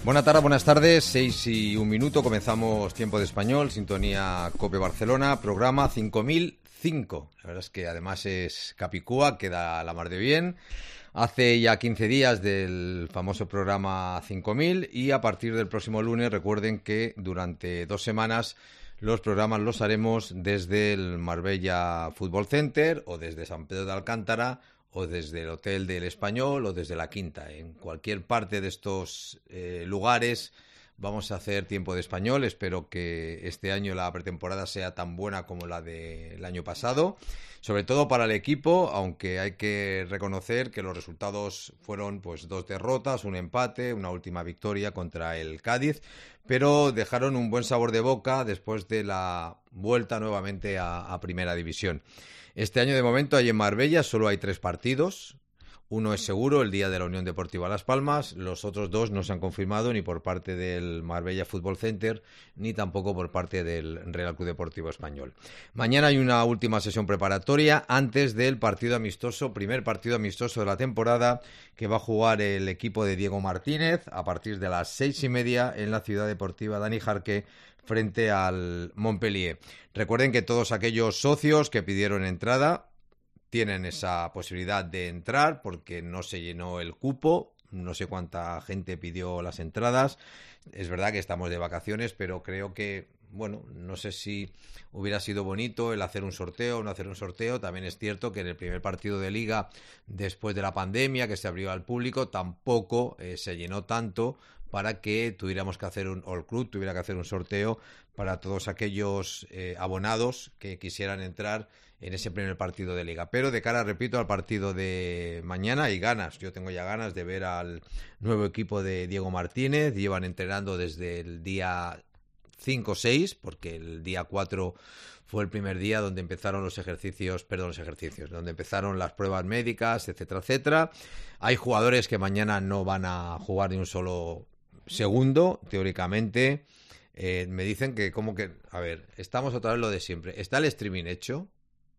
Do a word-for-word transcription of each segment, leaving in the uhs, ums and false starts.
Buenas tardes, buenas tardes, seis y un minuto, comenzamos Tiempo de Español, sintonía COPE Barcelona, programa cinco mil cinco. La verdad es que además es Capicúa, queda la mar de bien. Hace ya quince días del famoso programa cinco mil y a partir del próximo lunes recuerden que durante dos semanas los programas los haremos desde el Marbella Fútbol Center o desde San Pedro de Alcántara o desde el Hotel del Español o desde La Quinta. En cualquier parte de estos eh, lugares vamos a hacer Tiempo de Español. Espero que este año la pretemporada sea tan buena como la del año pasado, sobre todo para el equipo, aunque hay que reconocer que los resultados fueron pues dos derrotas, un empate, una última victoria contra el Cádiz, pero dejaron un buen sabor de boca después de la vuelta nuevamente a, a Primera División. Este año de momento hay en Marbella solo hay tres partidos. Uno es seguro, el día de la Unión Deportiva Las Palmas. Los otros dos no se han confirmado ni por parte del Marbella Fútbol Center ni tampoco por parte del Real Club Deportivo Español. Mañana hay una última sesión preparatoria antes del partido amistoso, primer partido amistoso de la temporada, que va a jugar el equipo de Diego Martínez a partir de las seis y media en la Ciudad Deportiva Dani Jarque frente al Montpellier. Recuerden que todos aquellos socios que pidieron entrada tienen esa posibilidad de entrar porque no se llenó el cupo. No sé cuánta gente pidió las entradas. Es verdad que estamos de vacaciones, pero creo que, bueno, no sé si hubiera sido bonito el hacer un sorteo o no hacer un sorteo. También es cierto que en el primer partido de Liga, después de la pandemia, que se abrió al público, tampoco eh, se llenó tanto para que tuviéramos que hacer un, o el club tuviera que hacer un sorteo para todos aquellos eh, abonados que quisieran entrar en ese primer partido de Liga. Pero de cara, repito, al partido de mañana hay ganas. Yo tengo ya ganas de ver al nuevo equipo de Diego Martínez. Llevan entrenando desde el día cinco o seis, porque el día cuatro fue el primer día donde empezaron los ejercicios, perdón, los ejercicios, donde empezaron las pruebas médicas, etcétera, etcétera. Hay jugadores que mañana no van a jugar ni un solo segundo, teóricamente. Eh, me dicen que como que, a ver, estamos otra vez lo de siempre. ¿Está el streaming hecho?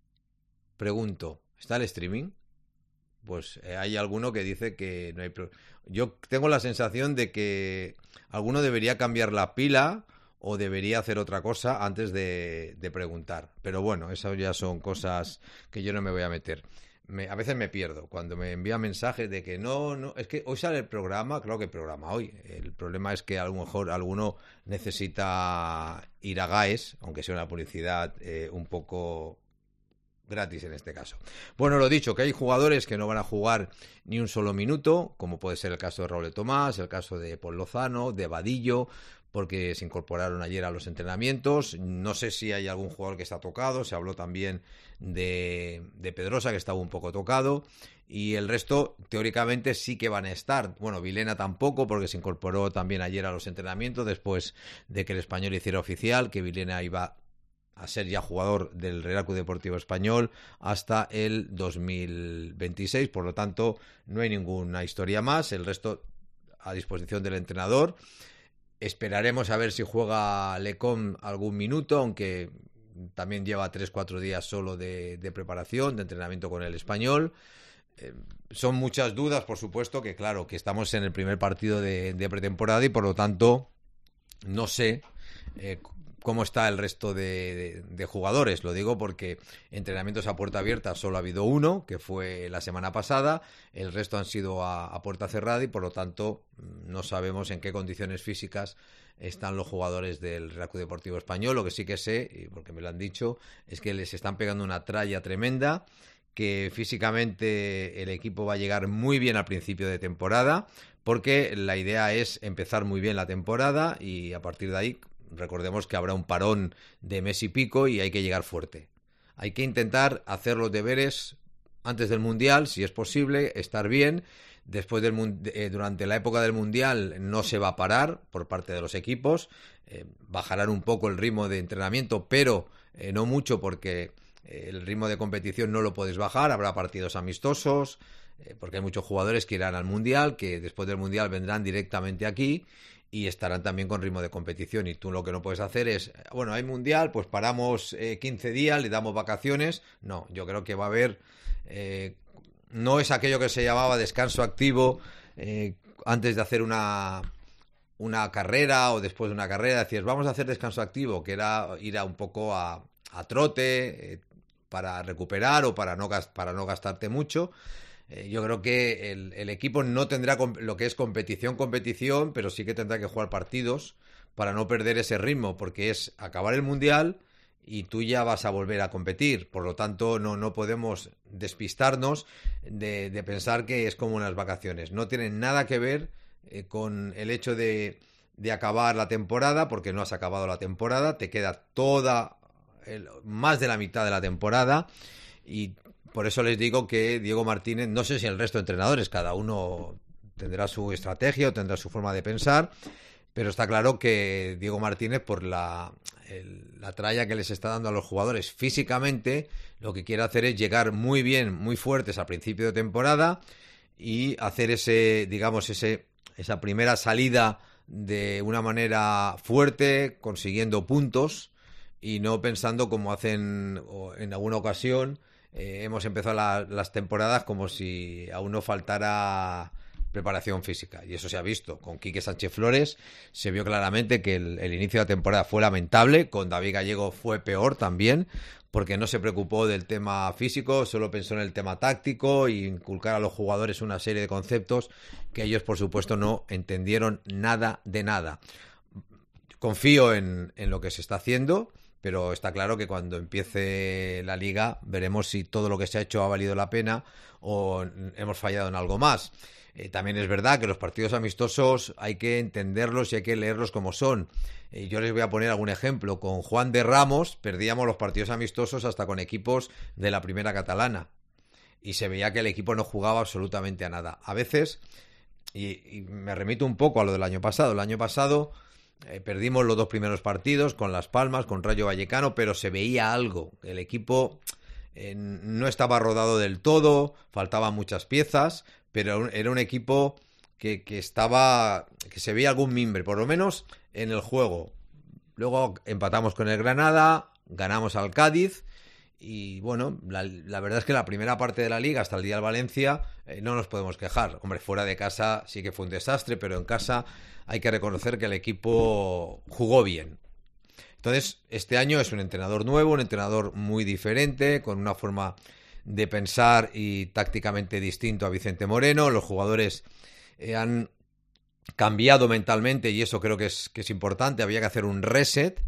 Pregunto, ¿está el streaming? Pues eh, hay alguno que dice que no hay pro... Yo tengo la sensación de que alguno debería cambiar la pila o debería hacer otra cosa antes de, de preguntar. Pero bueno, esas ya son cosas que yo no me voy a meter. Me, a veces me pierdo cuando me envían mensajes de que no, no, es que hoy sale el programa, claro que el programa hoy. El problema es que a lo mejor alguno necesita ir a GAES, aunque sea una publicidad eh, un poco gratis en este caso. Bueno, lo dicho, que hay jugadores que no van a jugar ni un solo minuto, como puede ser el caso de Raúl Tomás, el caso de Paul Lozano, de Vadillo, porque se incorporaron ayer a los entrenamientos. No sé si hay algún jugador que está tocado, se habló también de, de Pedrosa, que estaba un poco tocado, y el resto teóricamente sí que van a estar. Bueno, Vilena tampoco, porque se incorporó también ayer a los entrenamientos después de que el Español hiciera oficial que Vilena iba a ser ya jugador del Real Club Deportivo Español hasta el dos mil veintiséis, por lo tanto no hay ninguna historia más, el resto a disposición del entrenador. Esperaremos a ver si juega Lecom algún minuto, aunque también lleva tres cuatro días solo de, de preparación, de entrenamiento con el Español. Eh, son muchas dudas, por supuesto, que claro, que estamos en el primer partido de, de pretemporada y por lo tanto no sé eh, cómo está el resto de, de, de jugadores. Lo digo porque entrenamientos a puerta abierta solo ha habido uno, que fue la semana pasada. El resto han sido a, a puerta cerrada y por lo tanto no sabemos en qué condiciones físicas están los jugadores del Real Club Deportivo Español. Lo que sí que sé, y porque me lo han dicho, es que les están pegando una tralla tremenda, que físicamente el equipo va a llegar muy bien al principio de temporada, porque la idea es empezar muy bien la temporada y a partir de ahí recordemos que habrá un parón de mes y pico y hay que llegar fuerte. Hay que intentar hacer los deberes antes del Mundial, si es posible, estar bien. Después del eh, durante la época del Mundial no se va a parar por parte de los equipos. Eh, bajarán un poco el ritmo de entrenamiento, pero eh, no mucho porque eh, el ritmo de competición no lo puedes bajar. Habrá partidos amistosos, eh, porque hay muchos jugadores que irán al Mundial, que después del Mundial vendrán directamente aquí y estarán también con ritmo de competición, y tú lo que no puedes hacer es, bueno, hay mundial, pues paramos eh, quince días, le damos vacaciones. No, yo creo que va a haber eh, no es aquello que se llamaba descanso activo eh, antes de hacer una una carrera o después de una carrera, decías, vamos a hacer descanso activo, que era ir a un poco a, a trote eh, para recuperar o para no, para no gastarte mucho. Eh, yo creo que el, el equipo no tendrá lo que es competición, competición, pero sí que tendrá que jugar partidos para no perder ese ritmo, porque es acabar el Mundial y tú ya vas a volver a competir. Por lo tanto, no, no podemos despistarnos de, de pensar que es como unas vacaciones. No tienen nada que ver eh, con el hecho de, de acabar la temporada, porque no has acabado la temporada, te queda toda, el, más de la mitad de la temporada, y por eso les digo que Diego Martínez, no sé si el resto de entrenadores, cada uno tendrá su estrategia o tendrá su forma de pensar, pero está claro que Diego Martínez, por la, el, la tralla que les está dando a los jugadores físicamente, lo que quiere hacer es llegar muy bien, muy fuertes al principio de temporada y hacer ese, digamos, ese, esa primera salida de una manera fuerte, consiguiendo puntos y no pensando como hacen en alguna ocasión. Eh, hemos empezado la, las temporadas como si aún no faltara preparación física, y eso se ha visto con Quique Sánchez Flores. Se vio claramente que el, el inicio de la temporada fue lamentable, con David Gallego fue peor también, porque no se preocupó del tema físico, solo pensó en el tema táctico y inculcar a los jugadores una serie de conceptos que ellos, por supuesto, no entendieron nada de nada. Confío en, en lo que se está haciendo, pero está claro que cuando empiece la liga veremos si todo lo que se ha hecho ha valido la pena o hemos fallado en algo más. Eh, también es verdad que los partidos amistosos hay que entenderlos y hay que leerlos como son. Eh, yo les voy a poner algún ejemplo. Con Juan de Ramos perdíamos los partidos amistosos hasta con equipos de la primera catalana y se veía que el equipo no jugaba absolutamente a nada. A veces, y, y me remito un poco a lo del año pasado, el año pasado eh, perdimos los dos primeros partidos con Las Palmas, con Rayo Vallecano, pero se veía algo. El equipo eh, no estaba rodado del todo, faltaban muchas piezas, pero era un equipo que, que estaba, que se veía algún mimbre, por lo menos en el juego. Luego empatamos con el Granada, ganamos al Cádiz y bueno, la, la verdad es que la primera parte de la liga hasta el día del Valencia eh, no nos podemos quejar. Hombre, fuera de casa sí que fue un desastre, pero en casa hay que reconocer que el equipo jugó bien. Entonces, este año es un entrenador nuevo, un entrenador muy diferente, con una forma de pensar y tácticamente distinto a Vicente Moreno. Los jugadores eh, han cambiado mentalmente y eso creo que es, que es importante. Había que hacer un reset.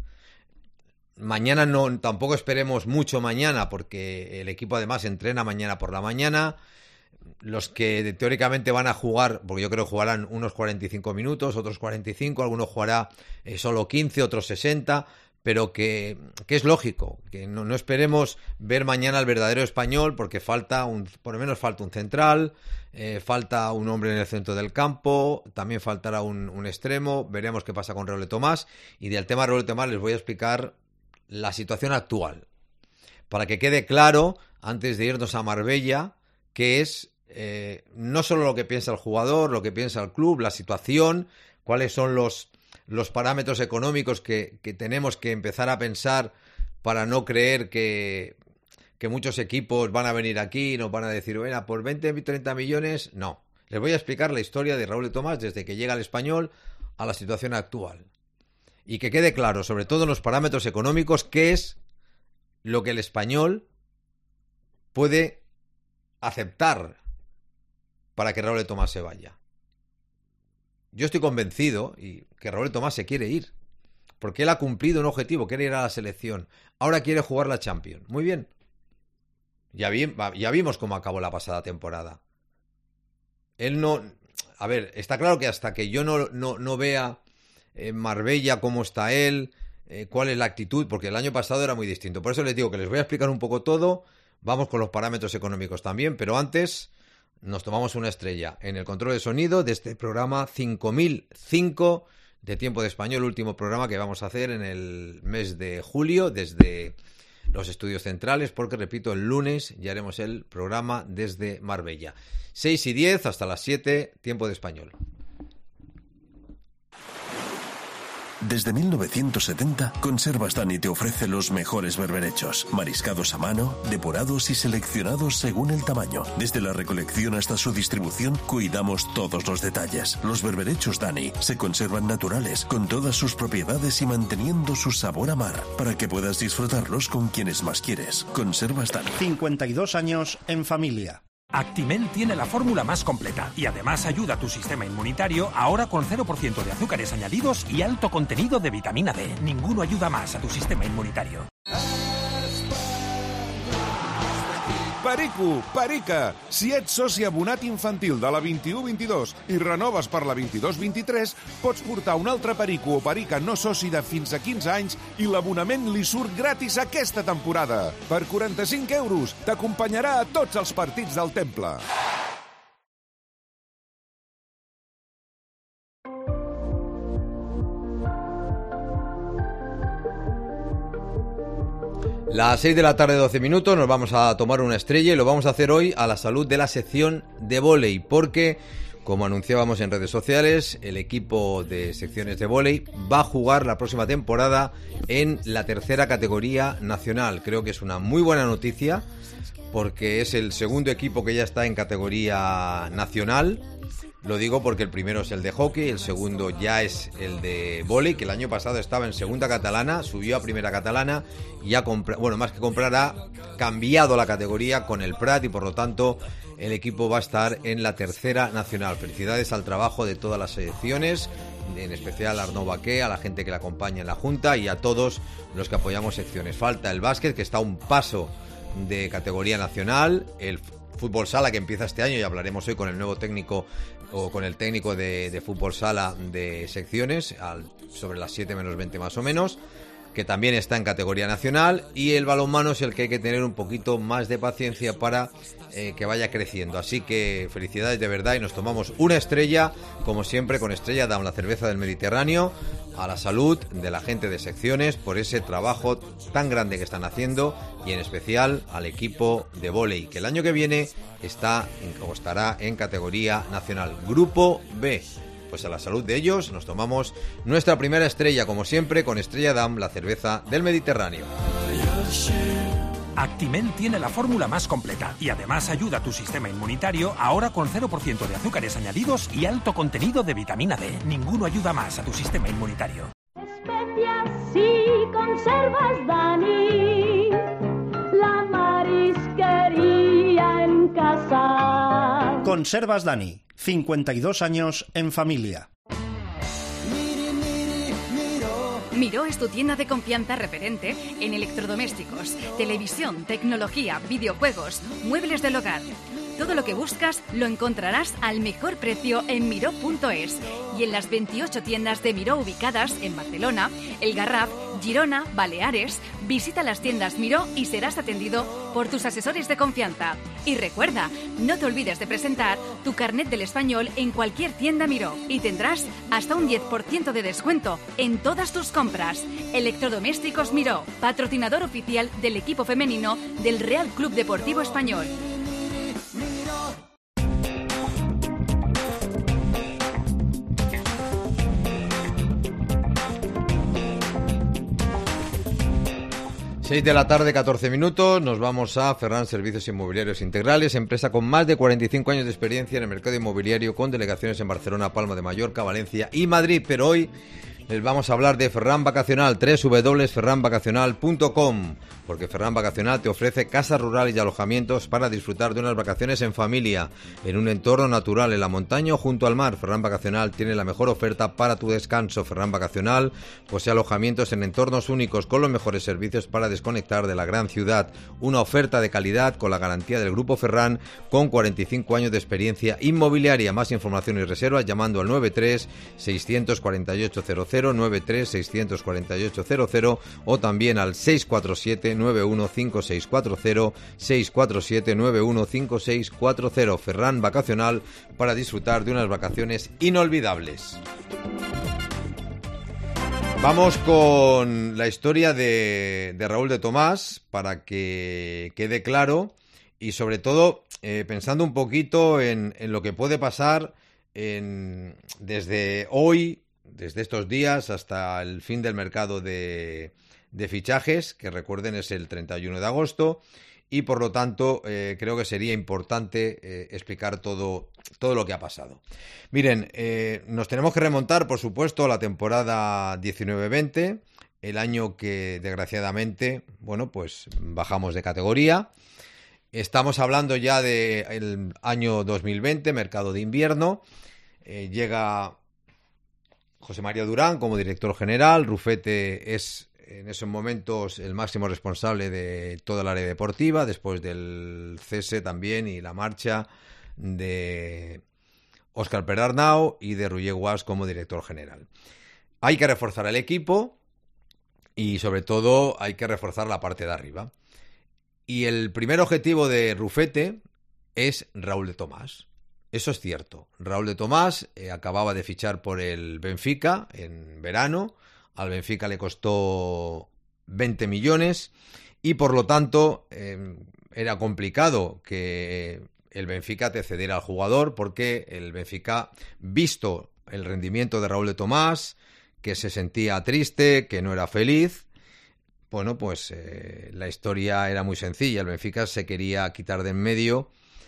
Mañana no, tampoco esperemos mucho mañana, porque el equipo además entrena mañana por la mañana. Los que teóricamente van a jugar, porque yo creo que jugarán unos cuarenta y cinco minutos, otros cuarenta y cinco, algunos jugará eh, solo quince, otros sesenta, pero que, que es lógico, que no, no esperemos ver mañana al verdadero español, porque falta un, por lo menos falta un central, eh, falta un hombre en el centro del campo, también faltará un, un extremo. Veremos qué pasa con Raúl Tomás, y del tema de Raúl Tomás les voy a explicar la situación actual, para que quede claro, antes de irnos a Marbella, que es eh, no solo lo que piensa el jugador, lo que piensa el club, la situación, cuáles son los los parámetros económicos que, que tenemos que empezar a pensar para no creer que, que muchos equipos van a venir aquí y nos van a decir, bueno, por veinte o treinta millones, no. Les voy a explicar la historia de Raúl Tomás desde que llega al Español a la situación actual. Y que quede claro, sobre todo en los parámetros económicos, qué es lo que el Español puede aceptar para que Raúl Tomás se vaya. Yo estoy convencido y que Raúl Tomás se quiere ir, porque él ha cumplido un objetivo, quiere ir a la selección. Ahora quiere jugar la Champions. Muy bien. Ya, vi, ya vimos cómo acabó la pasada temporada. Él no... A ver, está claro que hasta que yo no, no, no vea en Marbella cómo está él, eh, cuál es la actitud, porque el año pasado era muy distinto. Por eso les digo que les voy a explicar un poco todo. Vamos con los parámetros económicos también, pero antes nos tomamos una estrella en el control de sonido de este programa cinco mil cinco de Tiempo de Español, último programa que vamos a hacer en el mes de julio desde los estudios centrales, porque repito, el lunes ya haremos el programa desde Marbella. seis y diez hasta las siete, Tiempo de Español. Desde mil novecientos setenta, Conservas Dani te ofrece los mejores berberechos, mariscados a mano, depurados y seleccionados según el tamaño. Desde la recolección hasta su distribución, cuidamos todos los detalles. Los berberechos Dani se conservan naturales, con todas sus propiedades y manteniendo su sabor a mar, para que puedas disfrutarlos con quienes más quieres. Conservas Dani. cincuenta y dos años en familia. Actimel tiene la fórmula más completa y además ayuda a tu sistema inmunitario, ahora con cero por ciento de azúcares añadidos y alto contenido de vitamina D. Ninguno ayuda más a tu sistema inmunitario. Perico, Perica, si ets soci abonat infantil de la vint-i-u vint-i-dos i renoves per la vint-i-dos vint-i-tres, pots portar un altre Perico o Perica no soci de fins a quinze anys i l'abonament li surt gratis aquesta temporada. Per quaranta-cinc euros t'acompanyarà a tots els partits del Temple. Las seis de la tarde, doce minutos, nos vamos a tomar una estrella y lo vamos a hacer hoy a la salud de la sección de vóley, porque, como anunciábamos en redes sociales, el equipo de secciones de vóley va a jugar la próxima temporada en la tercera categoría nacional. Creo que es una muy buena noticia, porque es el segundo equipo que ya está en categoría nacional. Lo digo porque el primero es el de hockey, el segundo ya es el de vóley, que el año pasado estaba en segunda catalana, subió a primera catalana y ha comprado, bueno, más que comprar, ha cambiado la categoría con el Prat y por lo tanto el equipo va a estar en la tercera nacional. Felicidades al trabajo de todas las selecciones, en especial a Arnaud Baqué, a la gente que le acompaña en la Junta y a todos los que apoyamos secciones. Falta el básquet, que está a un paso de categoría nacional, el fútbol sala, que empieza este año y hablaremos hoy con el nuevo técnico o con el técnico de, de fútbol sala de secciones al, sobre las siete menos veinte más o menos, que también está en categoría nacional, y el balonmano es el que hay que tener un poquito más de paciencia para eh, que vaya creciendo. Así que felicidades de verdad y nos tomamos una estrella, como siempre, con Estrella Damm, la cerveza del Mediterráneo, a la salud de la gente de secciones por ese trabajo tan grande que están haciendo, y en especial al equipo de vóley, que el año que viene está o estará en categoría nacional. Grupo B. Pues a la salud de ellos nos tomamos nuestra primera estrella, como siempre, con Estrella Damm, la cerveza del Mediterráneo. Actimel tiene la fórmula más completa y además ayuda a tu sistema inmunitario, ahora con cero por ciento de azúcares añadidos y alto contenido de vitamina D. Ninguno ayuda más a tu sistema inmunitario. Especias y Conservas Dani, la marisquería en casa. Conservas Dani, cincuenta y dos años en familia. Miró es tu tienda de confianza referente en electrodomésticos, televisión, tecnología, videojuegos, muebles del hogar. Todo lo que buscas lo encontrarás al mejor precio en miró punto es y en las veintiocho tiendas de Miró ubicadas en Barcelona, El Garraf, Girona, Baleares. Visita las tiendas Miró y serás atendido por tus asesores de confianza. Y recuerda, no te olvides de presentar tu carnet del español en cualquier tienda Miró y tendrás hasta un diez por ciento de descuento en todas tus compras. Electrodomésticos Miró, patrocinador oficial del equipo femenino del Real Club Deportivo Español. seis de la tarde, catorce minutos, nos vamos a Ferran Servicios Inmobiliarios Integrales, empresa con más de cuarenta y cinco años de experiencia en el mercado inmobiliario, con delegaciones en Barcelona, Palma de Mallorca, Valencia y Madrid. Pero hoy les vamos a hablar de Ferran Vacacional, doble u doble u doble u punto ferran vacacional punto com, porque Ferran Vacacional te ofrece casas rurales y alojamientos para disfrutar de unas vacaciones en familia, en un entorno natural, en la montaña o junto al mar. Ferran Vacacional tiene la mejor oferta para tu descanso. Ferran Vacacional posee alojamientos en entornos únicos con los mejores servicios para desconectar de la gran ciudad. Una oferta de calidad con la garantía del Grupo Ferran, con cuarenta y cinco años de experiencia inmobiliaria. Más información y reservas llamando al nueve tres seis cuatro ocho cero cero, nueve tres seis cuatro ocho cero cero o también al seis cuatro siete nueve uno cinco seis cuatro cero, seis cuatro siete nueve uno cinco seis cuatro cero. Ferran Vacacional, para disfrutar de unas vacaciones inolvidables. Vamos con la historia de, de Raúl de Tomás, para que quede claro, y sobre todo eh, pensando un poquito en, en lo que puede pasar en, desde hoy, desde estos días hasta el fin del mercado de, de fichajes, que recuerden es el treinta y uno de agosto, y por lo tanto eh, creo que sería importante eh, explicar todo, todo lo que ha pasado. Miren, eh, nos tenemos que remontar, por supuesto, a la temporada diecinueve veinte, el año que desgraciadamente, bueno, pues bajamos de categoría. Estamos hablando ya del año dos mil veinte, mercado de invierno. Eh, llega José María Durán como director general. Rufete es en esos momentos el máximo responsable de toda el área deportiva, después del cese también y la marcha de Óscar Perarnau y de Roger Guas como director general. Hay que reforzar el equipo y sobre todo hay que reforzar la parte de arriba. Y el primer objetivo de Rufete es Raúl de Tomás. Eso es cierto. Raúl de Tomás eh, acababa de fichar por el Benfica en verano. Al Benfica le costó veinte millones y por lo tanto eh, era complicado que el Benfica te cediera al jugador, porque el Benfica, visto el rendimiento de Raúl de Tomás, que se sentía triste, que no era feliz, bueno, pues eh, la historia era muy sencilla. El Benfica se quería quitar de en medio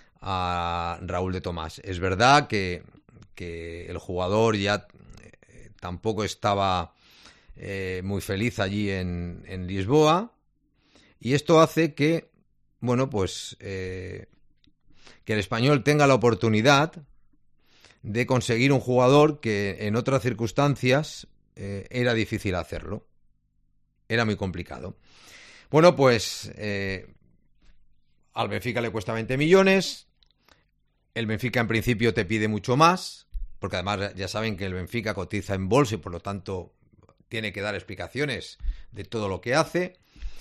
a Raúl de Tomás. Es verdad que, que el jugador ya eh, tampoco estaba eh, muy feliz allí en, en Lisboa, y esto hace que, bueno, pues eh, que el Español tenga la oportunidad de conseguir un jugador que en otras circunstancias eh, era difícil hacerlo. Era muy complicado. Bueno, pues eh, al Benfica le cuesta veinte millones. El Benfica en principio te pide mucho más, porque además ya saben que el Benfica cotiza en bolsa y por lo tanto tiene que dar explicaciones de todo lo que hace.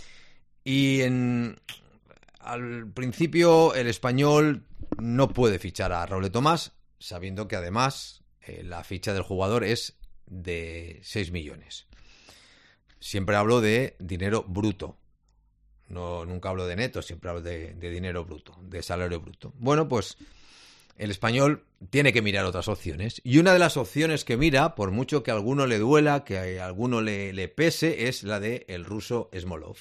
Y en, al principio el Español no puede fichar a Raúl de Tomás, sabiendo que además eh, la ficha del jugador es de seis millones. Siempre hablo de dinero bruto. No, nunca hablo de neto, siempre hablo de, de dinero bruto, de salario bruto. Bueno, pues el Español tiene que mirar otras opciones. Y una de las opciones que mira, por mucho que a alguno le duela, que a alguno le, le pese, es la de el ruso Smolov.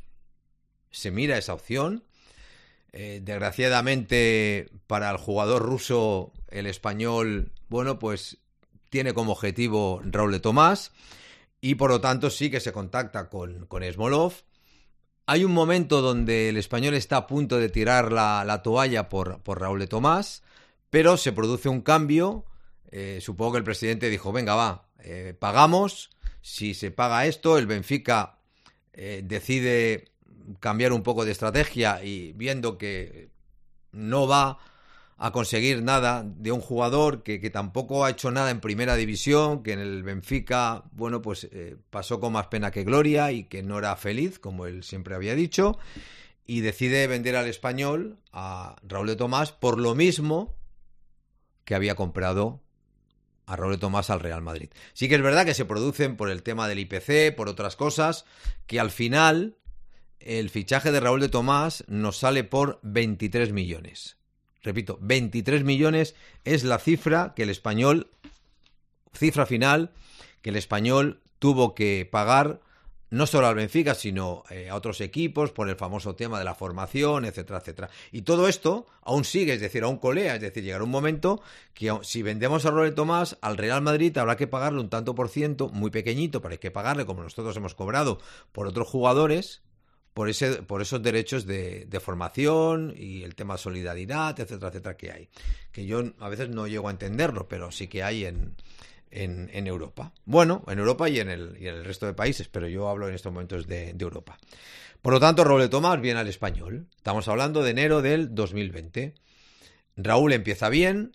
Se mira esa opción. Eh, desgraciadamente para el jugador ruso, el español, bueno, pues tiene como objetivo Raúl de Tomás. Y por lo tanto sí que se contacta con, con Smolov. Hay un momento donde el español está a punto de tirar la, la toalla por, por Raúl de Tomás, pero se produce un cambio. Eh, supongo que el presidente dijo, venga, va, eh, pagamos. Si se paga esto, el Benfica eh, decide cambiar un poco de estrategia y viendo que no va a conseguir nada de un jugador que, que tampoco ha hecho nada en primera división, que en el Benfica, bueno, pues eh, pasó con más pena que gloria y que no era feliz, como él siempre había dicho, y decide vender al español a Raúl de Tomás por lo mismo que había comprado a Raúl de Tomás al Real Madrid. Sí que es verdad que se producen por el tema del I P C, por otras cosas, que al final el fichaje de Raúl de Tomás nos sale por veintitrés millones. Repito, veintitrés millones es la cifra que el español, cifra final, que el español tuvo que pagar no solo al Benfica, sino eh, a otros equipos por el famoso tema de la formación, etcétera, etcétera. Y todo esto aún sigue, es decir, aún colea, es decir, llegará un momento que si vendemos a Raúl de Tomás, al Real Madrid habrá que pagarle un tanto por ciento, muy pequeñito, pero hay que pagarle como nosotros hemos cobrado por otros jugadores, por ese por esos derechos de, de formación y el tema de solidaridad, etcétera, etcétera, que hay. Que yo a veces no llego a entenderlo, pero sí que hay en, en, en Europa. Bueno, en Europa y en, el, y en el resto de países, pero yo hablo en estos momentos de, de Europa. Por lo tanto, Raúl de Tomás viene al español. Estamos hablando de enero del dos mil veinte. Raúl empieza bien.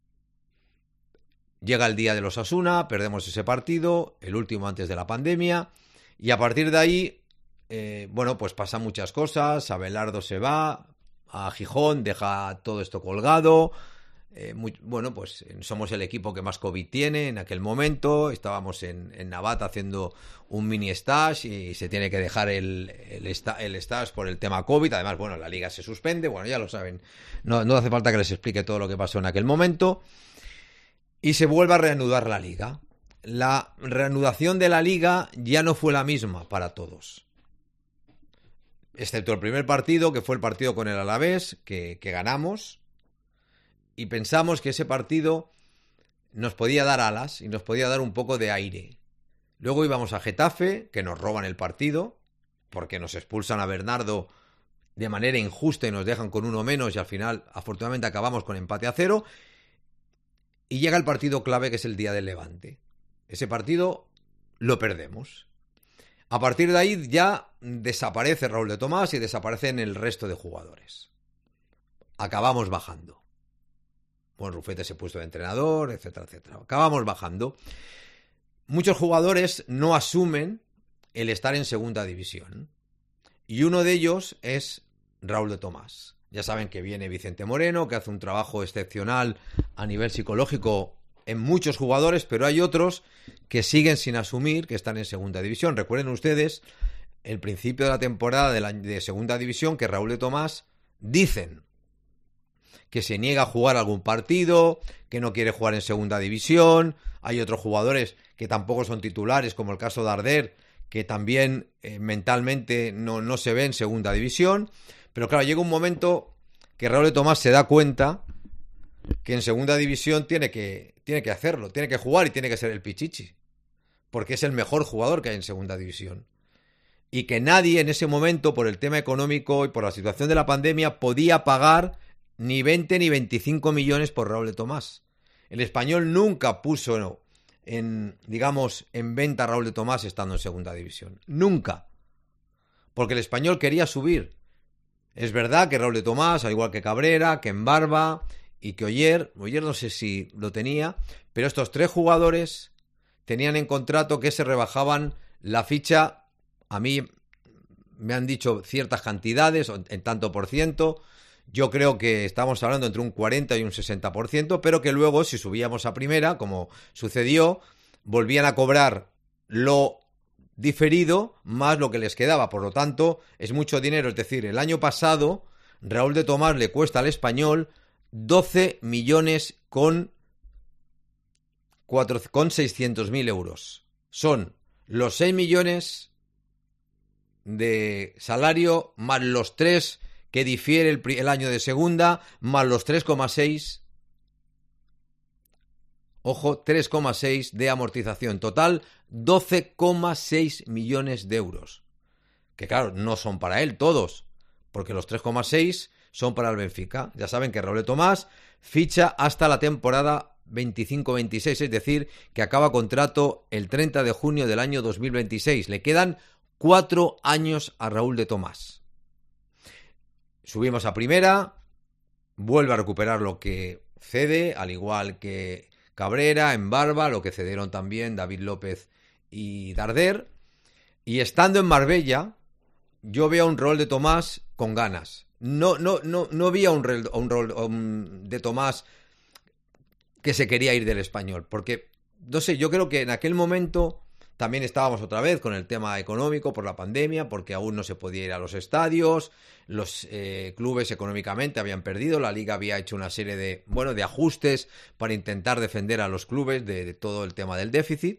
Llega el día de los Osasuna, perdemos ese partido, el último antes de la pandemia, y a partir de ahí Eh, bueno, pues pasan muchas cosas. Abelardo se va a Gijón, deja todo esto colgado. Eh, muy, bueno, pues somos el equipo que más COVID tiene en aquel momento. Estábamos en, en Navata haciendo un mini stage y se tiene que dejar el, el, el stage por el tema COVID. Además, bueno, la liga se suspende. Bueno, ya lo saben. No, no hace falta que les explique todo lo que pasó en aquel momento. Y se vuelve a reanudar la liga. la reanudación de la Liga ya no fue la misma para todos. Excepto el primer partido, que fue el partido con el Alavés, que, que ganamos, y pensamos que ese partido nos podía dar alas y nos podía dar un poco de aire. Luego íbamos a Getafe, que nos roban el partido, porque nos expulsan a Bernardo de manera injusta y nos dejan con uno menos, y al final, afortunadamente, acabamos con empate a cero. Y llega el partido clave, que es el día del Levante. Ese partido lo perdemos. A partir de ahí ya desaparece Raúl de Tomás y desaparecen el resto de jugadores. Acabamos bajando. Bueno, Rufete se puso de entrenador, etcétera, etcétera. Acabamos bajando. Muchos jugadores no asumen el estar en segunda división. Y uno de ellos es Raúl de Tomás. Ya saben que viene Vicente Moreno, que hace un trabajo excepcional a nivel psicológico en muchos jugadores, pero hay otros que siguen sin asumir que están en segunda división. Recuerden ustedes el principio de la temporada de, la, de segunda división, que Raúl de Tomás dicen que se niega a jugar algún partido, que no quiere jugar en segunda división. Hay otros jugadores que tampoco son titulares, como el caso de Arder, que también eh, mentalmente no, no se ve en segunda división. Pero claro, llega un momento que Raúl de Tomás se da cuenta que en segunda división tiene que, tiene que hacerlo, tiene que jugar y tiene que ser el Pichichi, porque es el mejor jugador que hay en segunda división. Y que nadie en ese momento, por el tema económico y por la situación de la pandemia, podía pagar ni veinte ni veinticinco millones por Raúl de Tomás. El Español nunca puso en, digamos, en venta a Raúl de Tomás estando en segunda división. Nunca. Porque el Español quería subir. Es verdad que Raúl de Tomás, al igual que Cabrera, que Embarba y que Oyer, Oyer no sé si lo tenía, pero estos tres jugadores tenían en contrato que se rebajaban la ficha. A mí me han dicho ciertas cantidades, en tanto por ciento. Yo creo que estamos hablando entre un cuarenta y un sesenta por ciento, pero que luego, si subíamos a primera, como sucedió, volvían a cobrar lo diferido más lo que les quedaba. Por lo tanto, es mucho dinero. Es decir, el año pasado Raúl de Tomás le cuesta al Español doce millones con, con seiscientos mil euros. Son los seis millones de salario más los tres que difiere el, el año de segunda, más los tres coma seis. Ojo, tres coma seis de amortización. Total, doce coma seis millones de euros. Que claro, no son para él todos, porque los tres coma seis son para el Benfica. Ya saben que Raúl de Tomás ficha hasta la temporada veinticinco veintiséis, es decir, que acaba contrato el treinta de junio del año dos mil veintiséis. Le quedan cuatro años a Raúl de Tomás. Subimos a primera, vuelve a recuperar lo que cede, al igual que Cabrera, Embarba, lo que cedieron también David López y Darder. Y estando en Marbella, yo veo a un Raúl de Tomás con ganas. No, no, no, no vi a un, un Raúl de Tomás que se quería ir del Español, porque, no sé, yo creo que en aquel momento también estábamos otra vez con el tema económico por la pandemia, porque aún no se podía ir a los estadios, los eh, clubes económicamente habían perdido, la Liga había hecho una serie de, bueno, de ajustes para intentar defender a los clubes de, de todo el tema del déficit.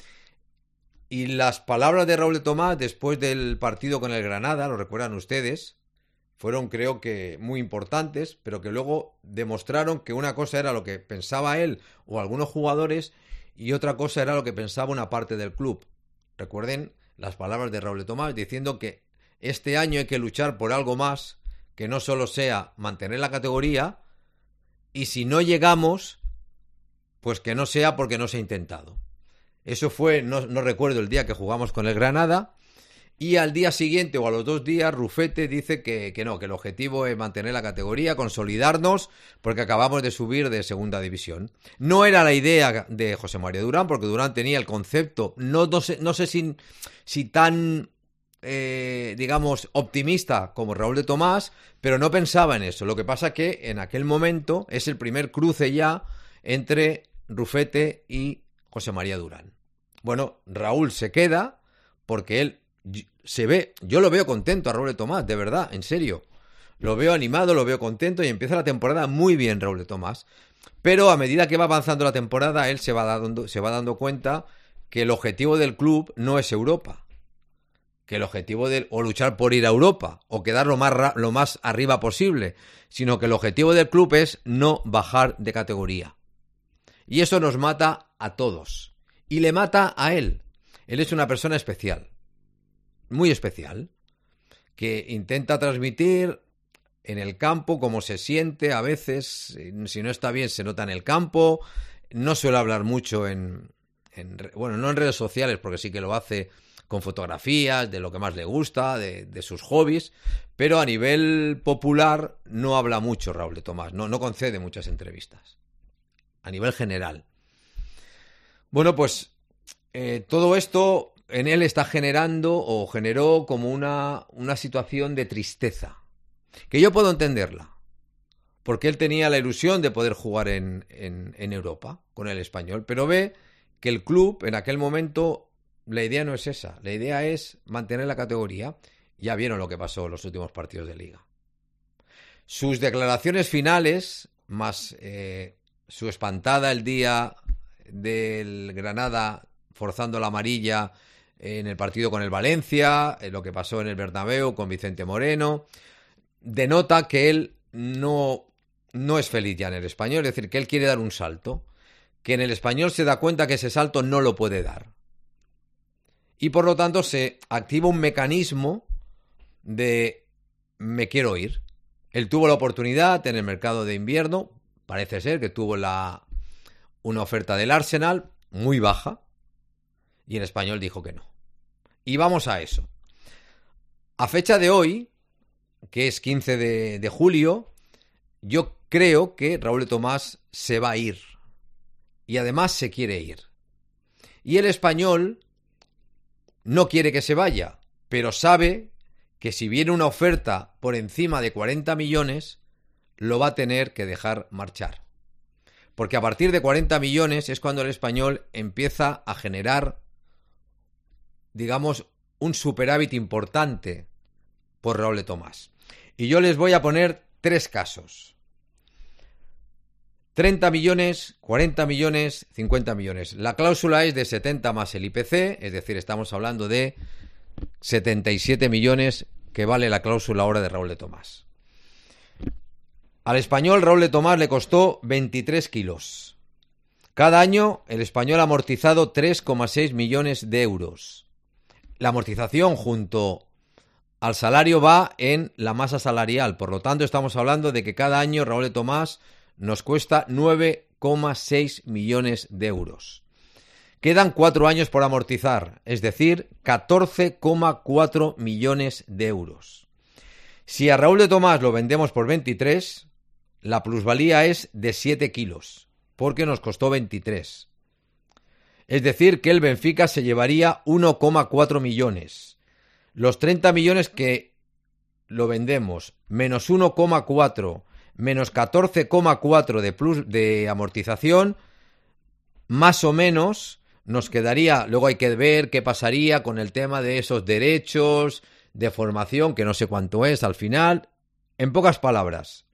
Y las palabras de Raúl de Tomás después del partido con el Granada, lo recuerdan ustedes, fueron creo que muy importantes, pero que luego demostraron que una cosa era lo que pensaba él o algunos jugadores y otra cosa era lo que pensaba una parte del club. Recuerden las palabras de Raúl de Tomás diciendo que este año hay que luchar por algo más, que no solo sea mantener la categoría, y si no llegamos, pues que no sea porque no se ha intentado. Eso fue, no, no recuerdo el día que jugamos con el Granada, y al día siguiente o a los dos días Rufete dice que, que no, que el objetivo es mantener la categoría, consolidarnos, porque acabamos de subir de segunda división. No era la idea de José María Durán, porque Durán tenía el concepto, no, no sé, no sé si, si tan, eh, digamos, optimista como Raúl de Tomás, pero no pensaba en eso. Lo que pasa que en aquel momento es el primer cruce ya entre Rufete y José María Durán. Bueno, Raúl se queda porque él se ve, yo lo veo contento a Raúl de Tomás, de verdad, en serio. Lo veo animado, lo veo contento y empieza la temporada muy bien Raúl de Tomás. Pero a medida que va avanzando la temporada, él se va dando, se va dando cuenta que el objetivo del club no es Europa. Que el objetivo del, o luchar por ir a Europa, o quedar lo más, lo más arriba posible, sino que el objetivo del club es no bajar de categoría. Y eso nos mata a todos. Y le mata a él. Él es una persona especial. Muy especial. Que intenta transmitir en el campo cómo se siente a veces. Si no está bien se nota en el campo. No suele hablar mucho en, en... Bueno, no en redes sociales, porque sí que lo hace con fotografías de lo que más le gusta, de, de sus hobbies. Pero a nivel popular no habla mucho Raúl de Tomás. No, no concede muchas entrevistas. A nivel general. Bueno, pues eh, todo esto en él está generando o generó como una, una situación de tristeza. Que yo puedo entenderla. Porque él tenía la ilusión de poder jugar en, en, en Europa con el Español. Pero ve que el club en aquel momento, la idea no es esa. La idea es mantener la categoría. Ya vieron lo que pasó en los últimos partidos de Liga. Sus declaraciones finales, más... Eh, su espantada el día del Granada forzando la amarilla en el partido con el Valencia, lo que pasó en el Bernabéu con Vicente Moreno, denota que él no, no es feliz ya en el Español, es decir, que él quiere dar un salto, que en el Español se da cuenta que ese salto no lo puede dar. Y por lo tanto se activa un mecanismo de me quiero ir. Él tuvo la oportunidad en el mercado de invierno. Parece ser que tuvo la, una oferta del Arsenal muy baja y el Español dijo que no. Y vamos a eso. A fecha de hoy, que es quince de, de julio, yo creo que Raúl de Tomás se va a ir. Y además se quiere ir. Y el Español no quiere que se vaya, pero sabe que si viene una oferta por encima de cuarenta millones... lo va a tener que dejar marchar. Porque a partir de cuarenta millones es cuando el Español empieza a generar, digamos, un superávit importante por Raúl de Tomás. Y yo les voy a poner tres casos. treinta millones, cuarenta millones, cincuenta millones. La cláusula es de setenta más el I P C, es decir, estamos hablando de setenta y siete millones que vale la cláusula ahora de Raúl de Tomás. Al Español Raúl de Tomás le costó veintitrés kilos. Cada año el Español ha amortizado tres coma seis millones de euros. La amortización junto al salario va en la masa salarial. Por lo tanto, estamos hablando de que cada año Raúl de Tomás nos cuesta nueve coma seis millones de euros. Quedan cuatro años por amortizar, es decir, catorce coma cuatro millones de euros. Si a Raúl de Tomás lo vendemos por veintitrés... la plusvalía es de siete kilos, porque nos costó veintitrés. Es decir, que el Benfica se llevaría uno coma cuatro millones. Los treinta millones que lo vendemos, menos uno coma cuatro, menos catorce coma cuatro de, plus, de amortización, más o menos nos quedaría, luego hay que ver qué pasaría con el tema de esos derechos de formación, que no sé cuánto es al final. En pocas palabras,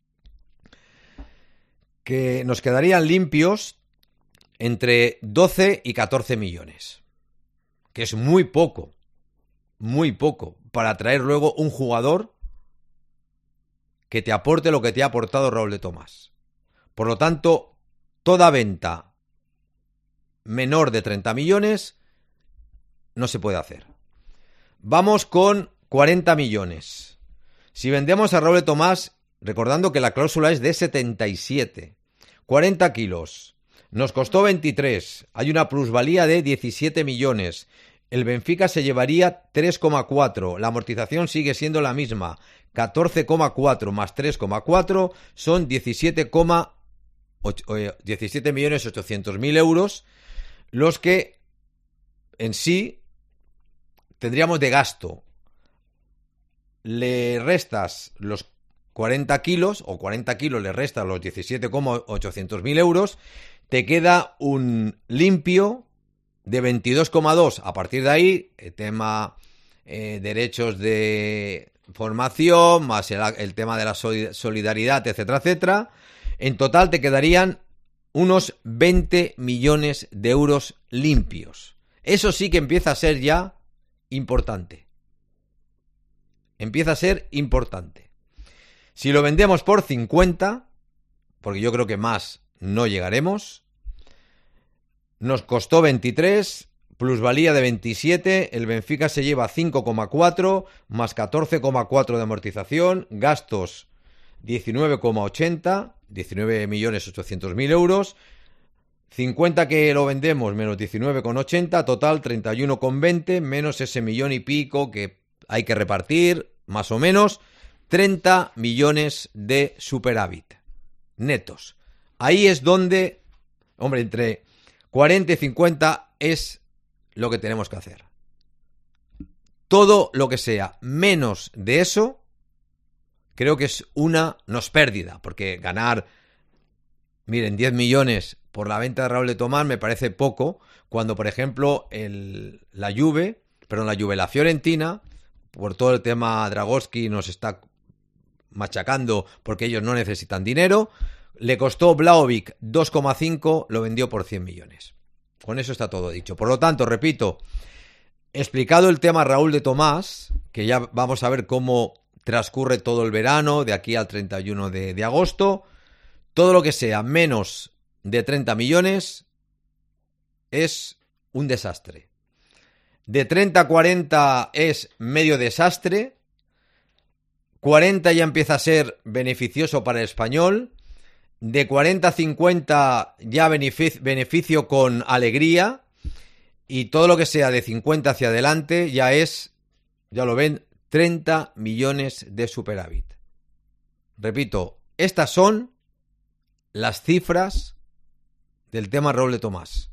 que nos quedarían limpios entre doce y catorce millones, que es muy poco, muy poco, para traer luego un jugador que te aporte lo que te ha aportado Raúl de Tomás. Por lo tanto, toda venta menor de treinta millones no se puede hacer. Vamos con cuarenta millones. Si vendemos a Raúl de Tomás, recordando que la cláusula es de setenta y siete, cuarenta kilos, nos costó veintitrés, hay una plusvalía de diecisiete millones, el Benfica se llevaría tres coma cuatro, la amortización sigue siendo la misma, catorce coma cuatro más tres coma cuatro son diecisiete millones ochocientos mil euros, los que en sí tendríamos de gasto. Le restas los cuarenta kilos, o cuarenta kilos le restas los diecisiete millones ochocientos mil euros, te queda un limpio de veintidós coma dos. A partir de ahí, el tema eh, derechos de formación, más el, el tema de la solidaridad, etcétera, etcétera. En total te quedarían unos veinte millones de euros limpios. Eso sí que empieza a ser ya importante. Empieza a ser importante. Si lo vendemos por cincuenta, porque yo creo que más no llegaremos, nos costó veintitrés, plusvalía de veintisiete, el Benfica se lleva cinco coma cuatro, más catorce coma cuatro de amortización, gastos diecinueve coma ochenta, diecinueve millones ochocientos mil euros, cincuenta que lo vendemos menos diecinueve coma ochenta, total treinta y uno coma veinte, menos ese millón y pico que hay que repartir, más o menos, treinta millones de superávit netos. Ahí es donde, hombre, entre cuarenta y cincuenta es lo que tenemos que hacer. Todo lo que sea menos de eso, creo que es una nos pérdida, porque ganar, miren, diez millones por la venta de Raúl de Tomás me parece poco, cuando, por ejemplo, el, la Juve, perdón, la Juve, la Fiorentina, por todo el tema Dragowski nos está machacando porque ellos no necesitan dinero, le costó Vlahovic dos coma cinco, lo vendió por cien millones. Con eso está todo dicho. Por lo tanto, repito, explicado el tema Raúl de Tomás, que ya vamos a ver cómo transcurre todo el verano, de aquí al treinta y uno de, de agosto, todo lo que sea menos de treinta millones es un desastre. De treinta a cuarenta es medio desastre, cuarenta ya empieza a ser beneficioso para el Español, de cuarenta a cincuenta ya beneficio, beneficio con alegría, y todo lo que sea de cincuenta hacia adelante ya es, ya lo ven, treinta millones de superávit. Repito, estas son las cifras del tema Raúl de Tomás.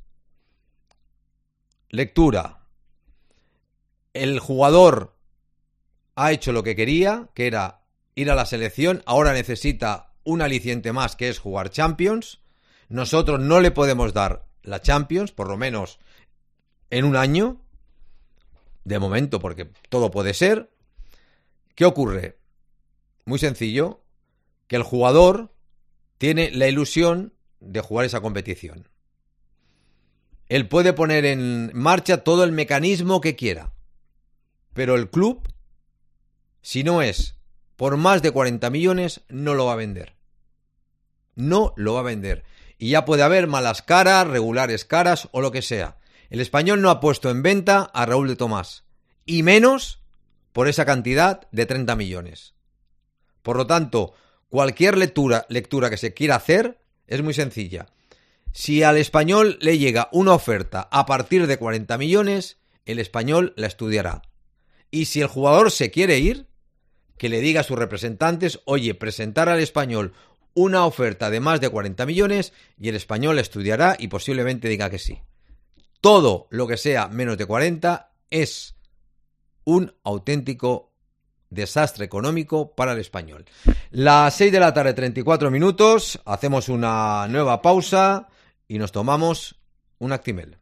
Lectura. El jugador ha hecho lo que quería, que era ir a la selección, ahora necesita un aliciente más, que es jugar Champions. Nosotros no le podemos dar la Champions, por lo menos en un año, de momento, porque todo puede ser. ¿Qué ocurre? Muy sencillo, que el jugador tiene la ilusión de jugar esa competición. Él puede poner en marcha todo el mecanismo que quiera, pero el club, si no es por más de cuarenta millones, no lo va a vender. No lo va a vender. Y ya puede haber malas caras, regulares caras o lo que sea. El Español no ha puesto en venta a Raúl de Tomás. Y menos por esa cantidad de treinta millones. Por lo tanto, cualquier lectura, lectura que se quiera hacer es muy sencilla. Si al Español le llega una oferta a partir de cuarenta millones, el Español la estudiará. Y si el jugador se quiere ir, que le diga a sus representantes, oye, presentar al Español una oferta de más de cuarenta millones y el Español la estudiará y posiblemente diga que sí. Todo lo que sea menos de cuarenta es un auténtico desastre económico para el Español. Las seis de la tarde, treinta y cuatro minutos, hacemos una nueva pausa y nos tomamos un Actimel.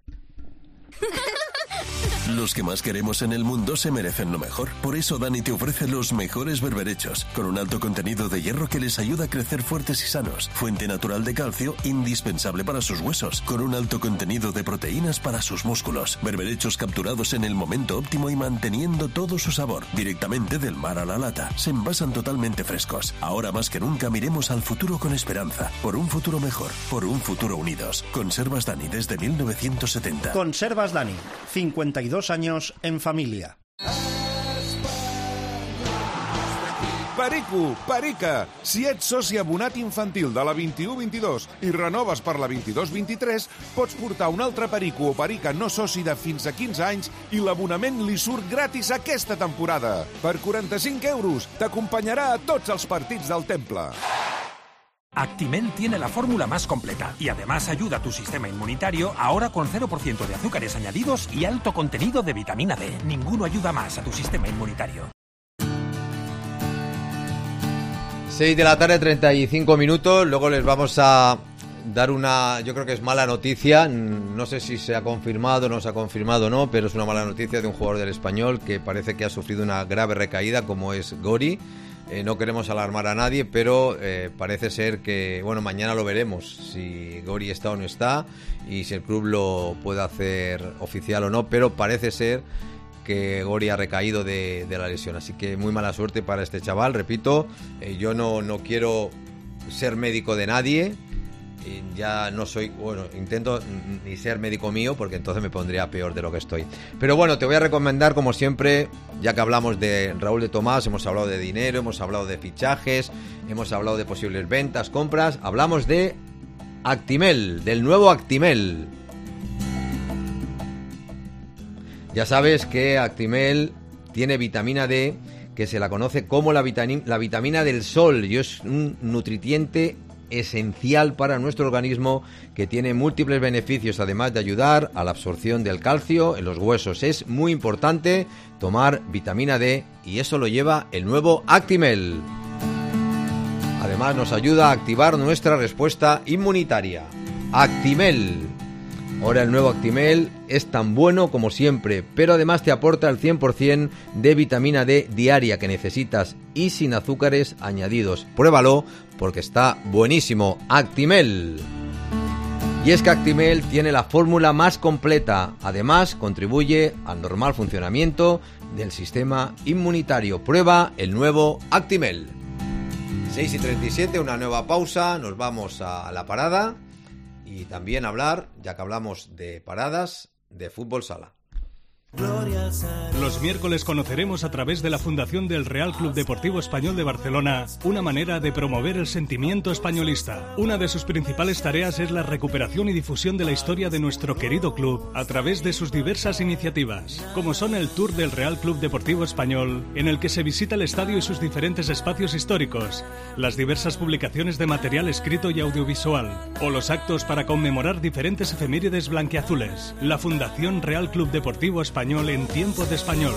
Los que más queremos en el mundo se merecen lo mejor. Por eso Dani te ofrece los mejores berberechos, con un alto contenido de hierro que les ayuda a crecer fuertes y sanos. Fuente natural de calcio, indispensable para sus huesos, con un alto contenido de proteínas para sus músculos. Berberechos capturados en el momento óptimo y manteniendo todo su sabor. Directamente del mar a la lata. Se envasan totalmente frescos. Ahora más que nunca miremos al futuro con esperanza. Por un futuro mejor. Por un futuro unidos. Conservas Dani desde mil novecientos setenta. Conservas Dani. cincuenta y dos años en familia. Perico, Perica, si ets soci abonat infantil de la vint-i-u vint-i-dos i renoves per la vint-i-dos vint-i-tres, pots portar un altre Perico o Perica no soci de fins a quinze anys i l'abonament li surt gratis aquesta temporada. Per quaranta-cinc euros t'acompanyarà a tots els partits del Temple. Actimel tiene la fórmula más completa y además ayuda a tu sistema inmunitario, ahora con cero por ciento de azúcares añadidos y alto contenido de vitamina D. Ninguno ayuda más a tu sistema inmunitario. seis de la tarde, treinta y cinco minutos. Luego les vamos a dar una, yo creo que es mala noticia, no sé si se ha confirmado, no se ha confirmado o no, pero es una mala noticia de un jugador del Español que parece que ha sufrido una grave recaída, como es Gori. Eh, no queremos alarmar a nadie, pero eh, parece ser que, bueno, mañana lo veremos, si Gori está o no está, y si el club lo puede hacer oficial o no, pero parece ser que Gori ha recaído de, de la lesión, así que muy mala suerte para este chaval. Repito, eh, yo no, no quiero ser médico de nadie, ya no soy, bueno, intento ni ser médico mío, porque entonces me pondría peor de lo que estoy. Pero bueno, te voy a recomendar, como siempre, ya que hablamos de Raúl de Tomás, hemos hablado de dinero, hemos hablado de fichajes, hemos hablado de posibles ventas, compras, hablamos de Actimel, del nuevo Actimel. Ya sabes que Actimel tiene vitamina D, que se la conoce como la, vitamina, la vitamina del sol, y es un nutritiente esencial para nuestro organismo que tiene múltiples beneficios, además de ayudar a la absorción del calcio en los huesos. Es muy importante tomar vitamina D y eso lo lleva el nuevo Actimel. Además nos ayuda a activar nuestra respuesta inmunitaria. Actimel. Ahora el nuevo Actimel es tan bueno como siempre, pero además te aporta el cien por ciento de vitamina D diaria que necesitas y sin azúcares añadidos. Pruébalo porque está buenísimo. Actimel. Y es que Actimel tiene la fórmula más completa. Además, contribuye al normal funcionamiento del sistema inmunitario. Prueba el nuevo Actimel. seis y treinta y siete, una nueva pausa. Nos vamos a la parada. Y también hablar, ya que hablamos de paradas, de fútbol sala. Los miércoles conoceremos a través de la Fundación del Real Club Deportivo Español de Barcelona una manera de promover el sentimiento españolista. Una de sus principales tareas es la recuperación y difusión de la historia de nuestro querido club a través de sus diversas iniciativas, como son el Tour del Real Club Deportivo Español, en el que se visita el estadio y sus diferentes espacios históricos, las diversas publicaciones de material escrito y audiovisual, o los actos para conmemorar diferentes efemérides blanquiazules. La Fundación Real Club Deportivo Español en tiempo de español.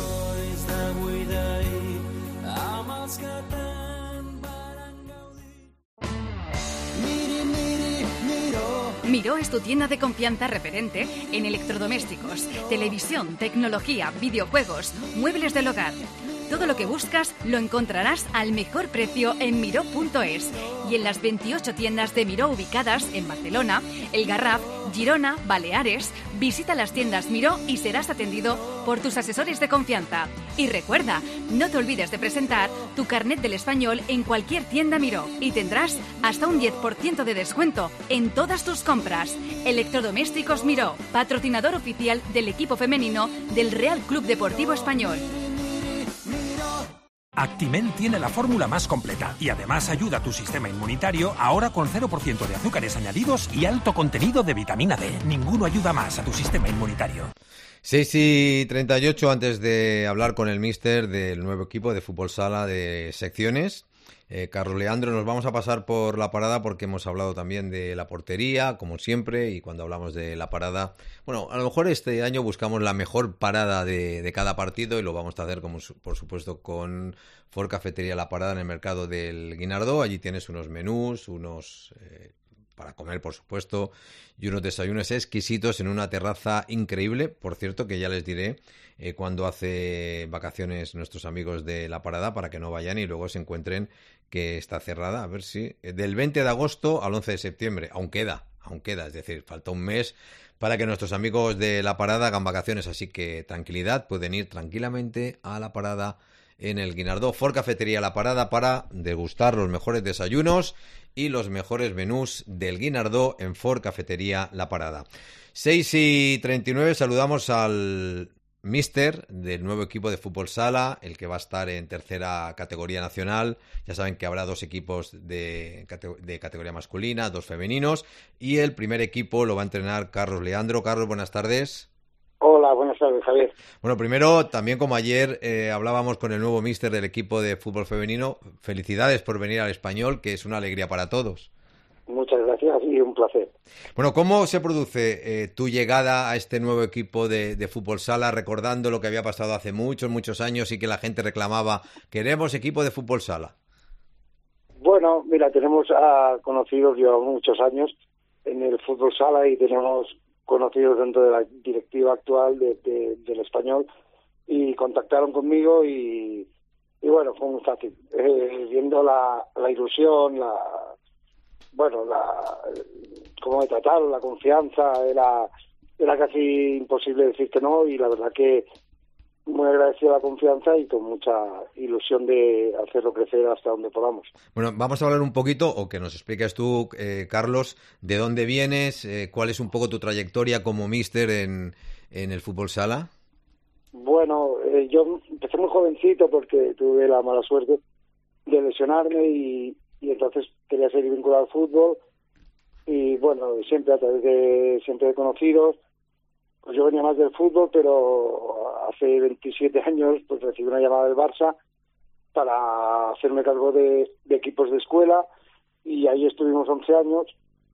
Miró es tu tienda de confianza referente en electrodomésticos, televisión, tecnología, videojuegos, muebles del hogar. Todo lo que buscas lo encontrarás al mejor precio en Miró punto es y en las veintiocho tiendas de Miró ubicadas en Barcelona, El Garraf, Girona, Baleares. Visita las tiendas Miró y serás atendido por tus asesores de confianza. Y recuerda, no te olvides de presentar tu carnet del español en cualquier tienda Miró y tendrás hasta un diez por ciento de descuento en todas tus compras. Electrodomésticos Miró, patrocinador oficial del equipo femenino del Real Club Deportivo Español. Actimel tiene la fórmula más completa y además ayuda a tu sistema inmunitario, ahora con cero por ciento de azúcares añadidos y alto contenido de vitamina D. Ninguno ayuda más a tu sistema inmunitario. seis y treinta y ocho, antes de hablar con el míster del nuevo equipo de fútbol sala de secciones. Eh, Carlos Leandro, nos vamos a pasar por la parada porque hemos hablado también de la portería, como siempre, y cuando hablamos de la parada, bueno, a lo mejor este año buscamos la mejor parada de, de cada partido y lo vamos a hacer, como por supuesto, con Ford Cafetería La Parada en el mercado del Guinardó. Allí tienes unos menús, unos eh, para comer, por supuesto, y unos desayunos exquisitos en una terraza increíble. Por cierto, que ya les diré eh, cuando hace vacaciones nuestros amigos de La Parada para que no vayan y luego se encuentren que está cerrada, a ver si del veinte de agosto al once de septiembre, aún queda, aún queda, es decir, falta un mes para que nuestros amigos de La Parada hagan vacaciones, así que tranquilidad, pueden ir tranquilamente a La Parada en el Guinardó. Ford Cafetería La Parada para degustar los mejores desayunos y los mejores menús del Guinardó en Ford Cafetería La Parada. seis y treinta y nueve, saludamos al míster del nuevo equipo de fútbol sala, el que va a estar en tercera categoría nacional. Ya saben que habrá dos equipos de, de categoría masculina, dos femeninos, y el primer equipo lo va a entrenar Carlos Leandro. Carlos, buenas tardes. Hola, buenas tardes, Javier. Bueno, primero, también como ayer eh, hablábamos con el nuevo míster del equipo de fútbol femenino, felicidades por venir al Español, que es una alegría para todos. Muchas gracias y un placer. Bueno, ¿cómo se produce eh, tu llegada a este nuevo equipo de, de fútbol sala, recordando lo que había pasado hace muchos, muchos años y que la gente reclamaba, queremos equipo de fútbol sala? Bueno, mira, tenemos a conocidos llevamos muchos años en el fútbol sala y tenemos conocidos dentro de la directiva actual de, de, del Español, y contactaron conmigo y, y bueno, fue muy fácil. Eh, viendo la, la ilusión, la bueno, la cómo me trataron, la confianza, era, era casi imposible decir que no, y la verdad que muy agradecido a la confianza y con mucha ilusión de hacerlo crecer hasta donde podamos. Bueno, vamos a hablar un poquito, o que nos expliques tú, eh, Carlos, de dónde vienes, eh, cuál es un poco tu trayectoria como míster en, en el fútbol sala. Bueno, eh, yo empecé muy jovencito porque tuve la mala suerte de lesionarme y, y entonces quería seguir vinculado al fútbol, y bueno, siempre a través de siempre de conocidos. Pues yo venía más del fútbol, pero hace veintisiete años pues recibí una llamada del Barça para hacerme cargo de, de equipos de escuela, y ahí estuvimos once años,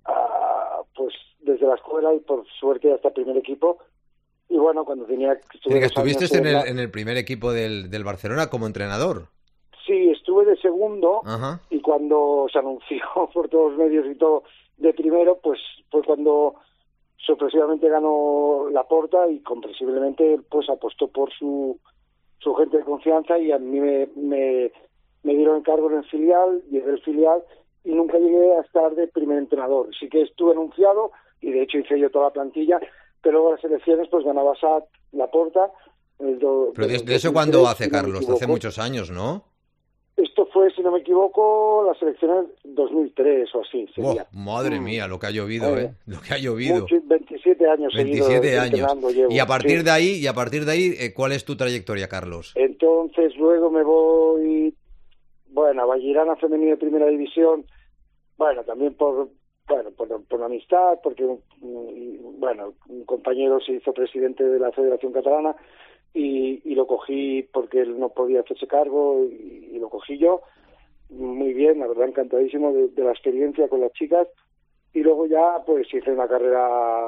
uh, pues desde la escuela y por suerte hasta el primer equipo. Y bueno, cuando tenía... Sí, que estuviste en el, en el primer equipo del, del Barcelona como entrenador. Sí, estuve de segundo. Ajá. Y cuando se anunció por todos los medios y todo de primero, pues fue cuando sorpresivamente ganó Laporta y comprensiblemente pues apostó por su su gente de confianza, y a mí me, me, me dieron encargo en el filial, llegué al filial y nunca llegué a estar de primer entrenador. Sí que estuve anunciado y de hecho hice yo toda la plantilla, pero luego las elecciones pues ganaba Saad, Laporta. El do, pero de, de eso cuándo hace, Carlos, si no hace muchos años, ¿no? Esto fue, si no me equivoco, las elecciones dos mil tres o así. Sería. Oh, madre mía, lo que ha llovido, ¿eh? Lo que ha llovido. Mucho, veintisiete años veintisiete años. Llevo, y a partir sí. de ahí, y a partir de ahí, ¿cuál es tu trayectoria, Carlos? Entonces, luego me voy, bueno, a Vallirana Femenina de Primera División, bueno, también por, bueno, por, por amistad, porque, un, bueno, un compañero se hizo presidente de la Federación Catalana, Y, y lo cogí porque él no podía hacerse cargo, y, y lo cogí yo. Muy bien, la verdad, encantadísimo de, de la experiencia con las chicas. Y luego ya pues hice una carrera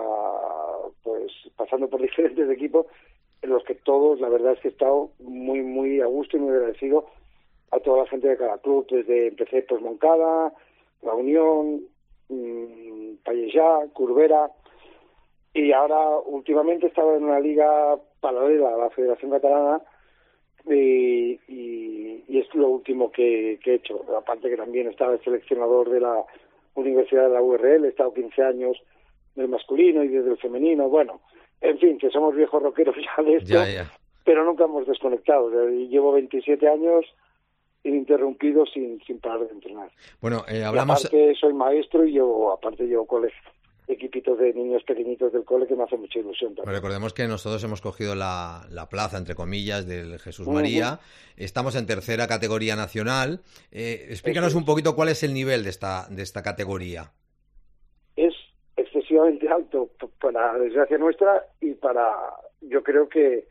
pues pasando por diferentes equipos en los que todos, la verdad es que he estado muy muy a gusto y muy agradecido a toda la gente de cada club. Desde empecé pues Moncada, La Unión, mmm, Pallejà, Corbera, y ahora últimamente estaba en una liga paralela a la Federación Catalana, y, y, y es lo último que, que he hecho. Aparte que también estaba el seleccionador de la Universidad de la U R L, he estado quince años del masculino y desde el femenino. Bueno, en fin, que somos viejos rockeros ya de esto, ya, ya. Pero nunca hemos desconectado. O sea, llevo veintisiete años ininterrumpidos sin, sin parar de entrenar. Bueno, eh, hablamos... Y aparte soy maestro y yo, aparte llevo colegio. Equipitos de niños pequeñitos del cole, que me hace mucha ilusión también. Bueno, recordemos que nosotros hemos cogido la, la plaza, entre comillas, del Jesús María. Uh-huh. Estamos en tercera categoría nacional. Eh, explícanos un poquito cuál es el nivel de esta, de esta categoría. Es excesivamente alto, para desgracia nuestra, y para, yo creo que,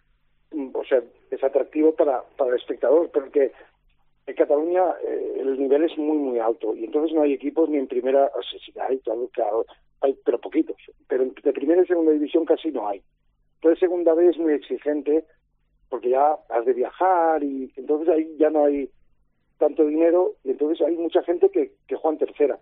o sea, es atractivo para, para el espectador, porque en Cataluña eh, el nivel es muy, muy alto, y entonces no hay equipos ni en primera, o sea, sí hay, claro, claro, hay, pero poquitos, pero de primera y segunda división casi no hay. Entonces segunda vez es muy exigente, porque ya has de viajar, y entonces ahí ya no hay tanto dinero, y entonces hay mucha gente que, que juega en tercera.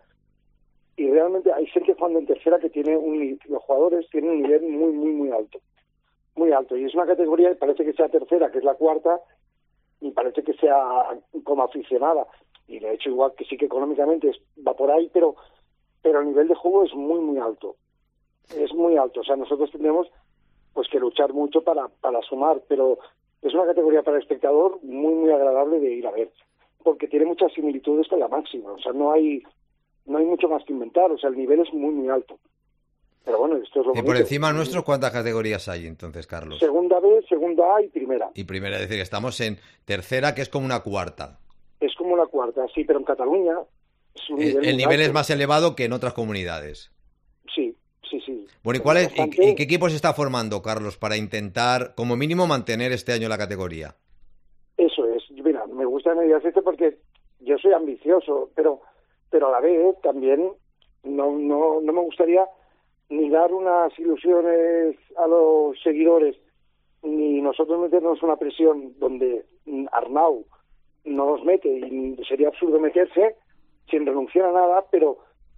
Y realmente hay gente jugando en tercera que tiene un, los jugadores tienen un nivel muy, muy, muy alto. Muy alto. Y es una categoría que parece que sea tercera, que es la cuarta, y parece que sea como aficionada. Y de hecho, igual que sí que económicamente es, va por ahí, pero pero el nivel de juego es muy, muy alto. Es muy alto. O sea, nosotros tenemos pues que luchar mucho para, para sumar, pero es una categoría para el espectador muy, muy agradable de ir a ver, porque tiene muchas similitudes con la máxima. O sea, no hay no hay mucho más que inventar. O sea, el nivel es muy, muy alto. Pero bueno, esto es lo Y bonito. Por encima nuestro, ¿cuántas categorías hay entonces, Carlos? Segunda B, segunda A y primera. Y primera, es decir, estamos en tercera, que es como una cuarta. Es como una cuarta, sí, pero en Cataluña es un nivel El, el nivel alto. es más elevado que en otras comunidades. Sí, sí, sí. Bueno, ¿y, cuál es, bastante... y, y qué equipo se está formando, Carlos, para intentar, como mínimo, mantener este año la categoría? Eso es. Mira, me gusta que me digas esto porque yo soy ambicioso, pero pero a la vez también no no no me gustaría ni dar unas ilusiones a los seguidores, ni nosotros meternos una presión donde Arnau no nos mete, y sería absurdo meterse sin renunciar a nada, pero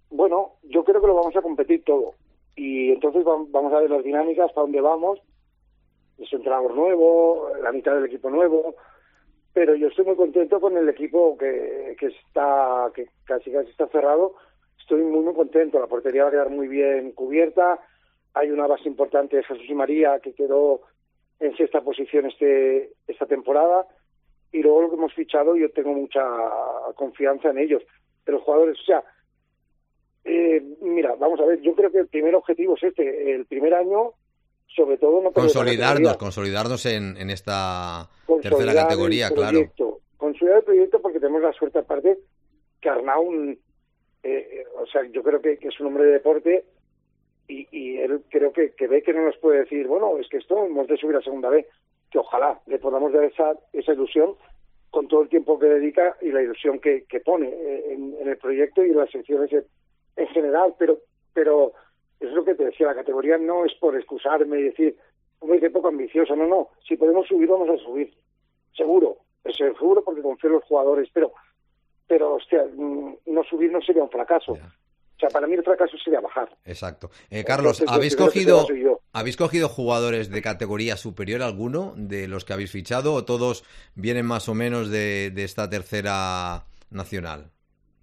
bueno, yo creo que lo vamos a competir todo. Y entonces vamos a ver las dinámicas, para dónde vamos. Es un entrenador nuevo, la mitad del equipo nuevo, pero yo estoy muy contento con el equipo que, que está, que casi casi está cerrado. Estoy muy muy contento, la portería va a quedar muy bien cubierta, hay una base importante de Jesús y María que quedó en sexta posición este esta temporada, y luego lo que hemos fichado, yo tengo mucha confianza en ellos, de los jugadores. O sea, eh, mira, vamos a ver, yo creo que el primer objetivo es este, el primer año, sobre todo no consolidarnos, consolidarnos en, en esta tercera categoría, claro. Consolidar el proyecto, porque tenemos la suerte aparte que Arnau, eh, o sea, yo creo que, que es un hombre de deporte, y, y él creo que, que ve que no nos puede decir, bueno, es que esto hemos de subir a segunda B, que ojalá le podamos dar esa, esa ilusión con todo el tiempo que dedica y la ilusión que, que pone en, en el proyecto y en las secciones en general, pero pero es lo que te decía, la categoría no es por excusarme y decir, hombre, qué poco ambicioso, no, no, si podemos subir, vamos a subir, seguro, es seguro, porque confío en los jugadores, pero, pero hostia, no subir no sería un fracaso. Yeah. O sea, para mí el fracaso sería bajar. Exacto. Eh, Carlos, Entonces, ¿habéis cogido habéis cogido jugadores de categoría superior alguno de los que habéis fichado, o todos vienen más o menos de, de esta tercera nacional?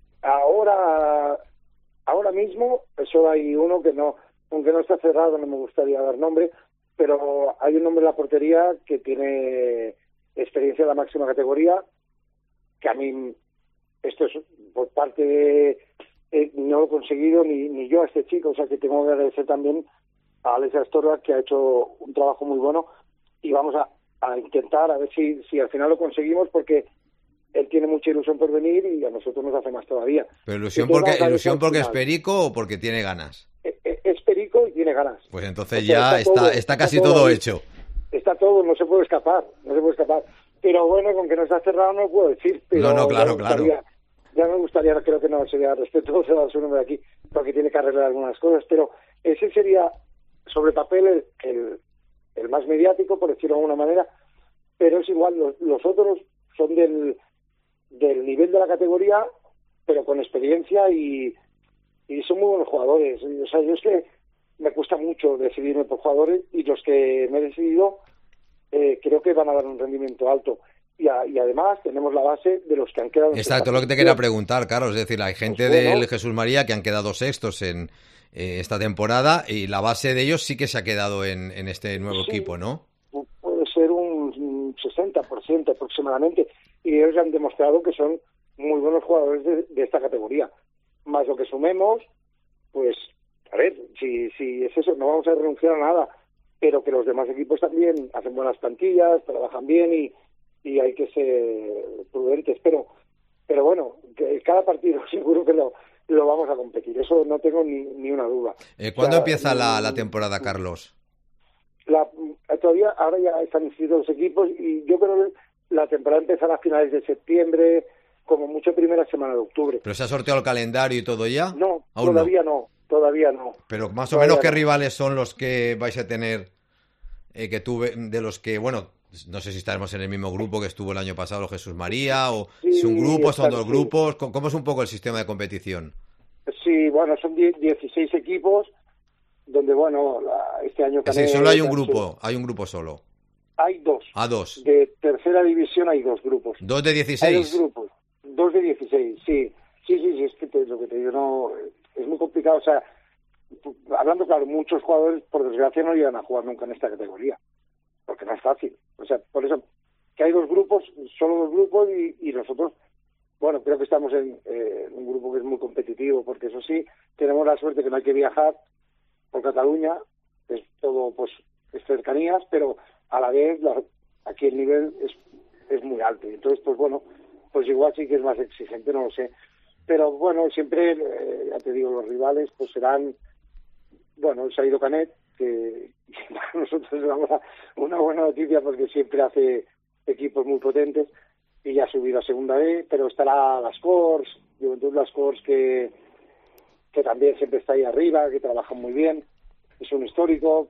Ahora, ahora mismo, solo hay uno que no, aunque no está cerrado, no me gustaría dar nombre, pero hay un hombre en la portería que tiene experiencia en la máxima categoría, que a mí, esto es por parte de... Eh, no lo he conseguido ni, ni yo a este chico, o sea que tengo que agradecer también a Alex Astorga, que ha hecho un trabajo muy bueno, y vamos a, a intentar a ver si, si al final lo conseguimos, porque él tiene mucha ilusión por venir y a nosotros nos hace más todavía. ¿Pero ilusión porque, ilusión porque es perico o porque tiene ganas? Es, es perico y tiene ganas. Pues entonces o sea, ya está, está, todo, está casi está todo, todo hecho. Está todo, no se puede escapar, no se puede escapar. Pero bueno, con que no está cerrado no puedo decir. Pero no, no, claro, claro. Ya me gustaría, creo que no sería respetuoso dar su nombre aquí, porque tiene que arreglar algunas cosas, pero ese sería, sobre papel, el, el, el más mediático, por decirlo de alguna manera, pero es igual, los, los otros son del, del nivel de la categoría, pero con experiencia, y, y son muy buenos jugadores. O sea, yo es que me cuesta mucho decidirme por jugadores, y los que me he decidido eh, creo que van a dar un rendimiento alto. Y, a, y además tenemos la base de los que han quedado... Exacto, lo que te quería preguntar, Carlos. Es decir, hay gente pues bueno, del Jesús María que han quedado sextos en eh, esta temporada, y la base de ellos sí que se ha quedado en, en este nuevo sí, equipo, ¿no? Puede ser un sesenta por ciento aproximadamente, y ellos han demostrado que son muy buenos jugadores de, de esta categoría. Más lo que sumemos, pues, a ver, si, si es eso, no vamos a renunciar a nada, pero que los demás equipos también hacen buenas plantillas, trabajan bien, y y hay que ser prudentes, pero pero bueno, que cada partido seguro que lo, lo vamos a competir, eso no tengo ni, ni una duda. Eh, ¿Cuándo o sea, empieza la, la temporada, Carlos? La, todavía, ahora ya están inscritos los equipos, y yo creo que la temporada empezará a finales de septiembre, como mucho primera semana de octubre. ¿Pero se ha sorteado el calendario y todo ya? No, todavía no? no, todavía no. Pero más o todavía menos, ¿qué no. rivales son los que vais a tener, eh, que tuve, de los que, bueno... No sé si estaremos en el mismo grupo que estuvo el año pasado Jesús María, o sí, si un grupo, son dos sí. grupos. ¿Cómo es un poco el sistema de competición? Sí, bueno, son dieciséis equipos, donde, bueno, la, este año... Es decir, solo hay un grupo, hay un grupo solo. Hay dos. Ah, dos. De tercera división hay dos grupos. ¿Dos de dieciséis? Hay dos grupos, dos de dieciséis, sí. Sí, sí, sí, es que te, lo que te digo, no, es muy complicado. O sea, hablando claro, muchos jugadores, por desgracia, no llegan a jugar nunca en esta categoría, porque no es fácil. O sea, por eso que hay dos grupos, solo dos grupos, y, y nosotros, bueno, creo que estamos en eh, un grupo que es muy competitivo, porque eso sí, tenemos la suerte que no hay que viajar por Cataluña, es todo, pues, es cercanías, pero a la vez la, aquí el nivel es, es muy alto, y entonces, pues bueno, pues igual sí que es más exigente, no lo sé. Pero bueno, siempre, eh, ya te digo, los rivales, pues serán, bueno, se ha ido Canet, que para nosotros es una, una buena noticia, porque siempre hace equipos muy potentes, y ya ha subido a segunda B, pero estará Las Corts, Juventud Las Corts, que, que también siempre está ahí arriba, que trabajan muy bien, es un histórico,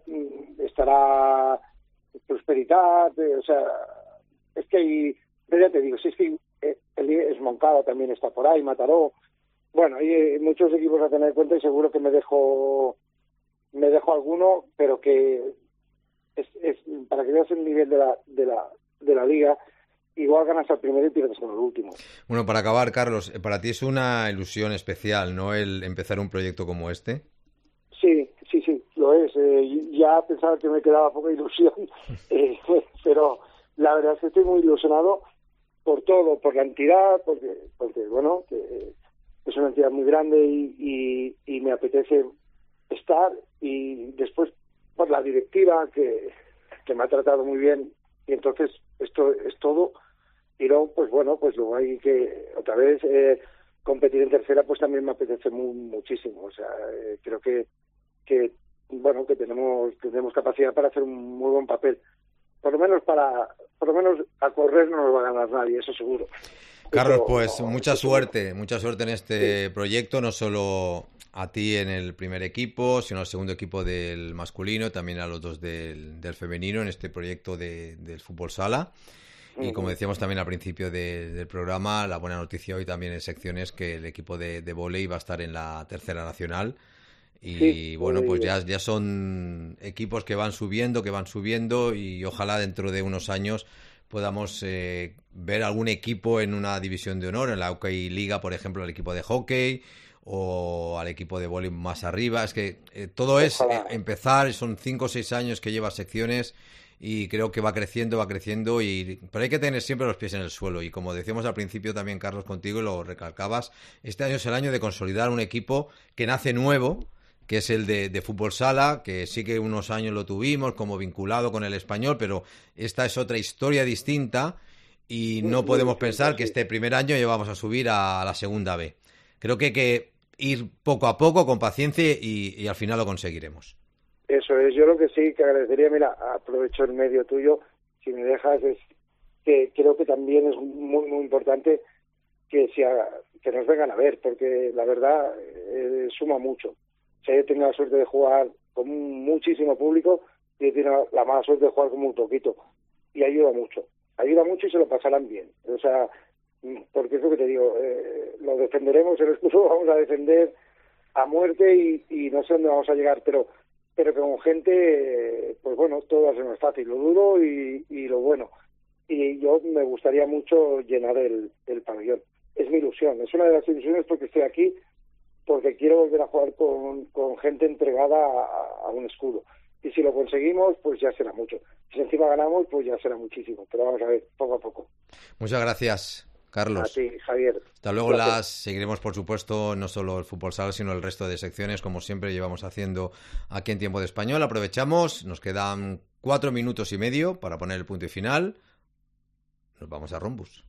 estará Prosperitat, eh, o sea, es que hay, pero ya te digo, si es que el, es Moncada también está por ahí, Mataró, bueno, hay muchos equipos a tener en cuenta y seguro que me dejo me dejo alguno, pero que es, es para que veas el nivel de la de la de la liga, igual ganas al primero y pierdes con el último. Bueno, para acabar, Carlos, para ti es una ilusión especial, ¿no?, el empezar un proyecto como este. Sí, sí, sí, lo es. Eh, ya pensaba que me quedaba poca ilusión, eh, pero la verdad es que estoy muy ilusionado por todo, por la entidad, porque, porque bueno, que es una entidad muy grande y, y, y me apetece estar, y después por la directiva que, que me ha tratado muy bien, y entonces esto es todo. Y luego, pues bueno, pues luego hay que otra vez eh, competir en tercera, pues también me apetece muy, muchísimo. O sea, eh, creo que que bueno, que tenemos que tenemos capacidad para hacer un muy buen papel. Por lo menos para por lo menos a correr no nos va a ganar nadie, eso seguro. Carlos, eso, pues no, mucha eso suerte, seguro. mucha suerte en este sí. proyecto, no solo a ti en el primer equipo, sino al segundo equipo del masculino, también a los dos del, del femenino en este proyecto de, del fútbol sala. Y como decíamos también al principio de, del programa, la buena noticia hoy también en secciones que el equipo de, de vóley va a estar en la tercera nacional. Y sí, bueno, pues ya, ya son equipos que van subiendo, que van subiendo, y ojalá dentro de unos años podamos eh, ver algún equipo en una división de honor, en la Hockey Liga, por ejemplo, el equipo de hockey o al equipo de vóley más arriba. Es que eh, todo es eh, empezar, son cinco o seis años que lleva secciones y creo que va creciendo, va creciendo, y pero hay que tener siempre los pies en el suelo. Y como decíamos al principio también, Carlos, contigo, y lo recalcabas, este año es el año de consolidar un equipo que nace nuevo, que es el de, de fútbol sala, que sí que unos años lo tuvimos como vinculado con el Español, pero esta es otra historia distinta y no podemos pensar que este primer año ya vamos a subir a la segunda B. Creo que hay que ir poco a poco, con paciencia, y, y al final lo conseguiremos. Eso es, yo lo que sí que agradecería, mira, aprovecho el medio tuyo, si me dejas, es que creo que también es muy, muy importante que, si a, que nos vengan a ver, porque la verdad eh, suma mucho. O sea, yo tengo la suerte de jugar con muchísimo público y he tenido la mala suerte de jugar con muy poquito. Y ayuda mucho. Ayuda mucho y se lo pasarán bien. O sea, porque es lo que te digo, eh, lo defenderemos, el escudo vamos a defender a muerte y, y no sé dónde vamos a llegar, pero pero que con gente, eh, pues bueno, todo va a ser más fácil, lo duro y, y lo bueno. Y yo me gustaría mucho llenar el, el pabellón. Es mi ilusión, es una de las ilusiones porque estoy aquí, porque quiero volver a jugar con, con gente entregada a, a un escudo. Y si lo conseguimos, pues ya será mucho. Si encima ganamos, pues ya será muchísimo. Pero vamos a ver, poco a poco. Muchas gracias, Carlos. A ti, Javier. Hasta luego. Gracias. Las seguiremos, por supuesto, no solo el fútbol sala, sino el resto de secciones, como siempre llevamos haciendo aquí en Tiempo de Español. Aprovechamos, nos quedan cuatro minutos y medio para poner el punto y final. Nos vamos a Rombus.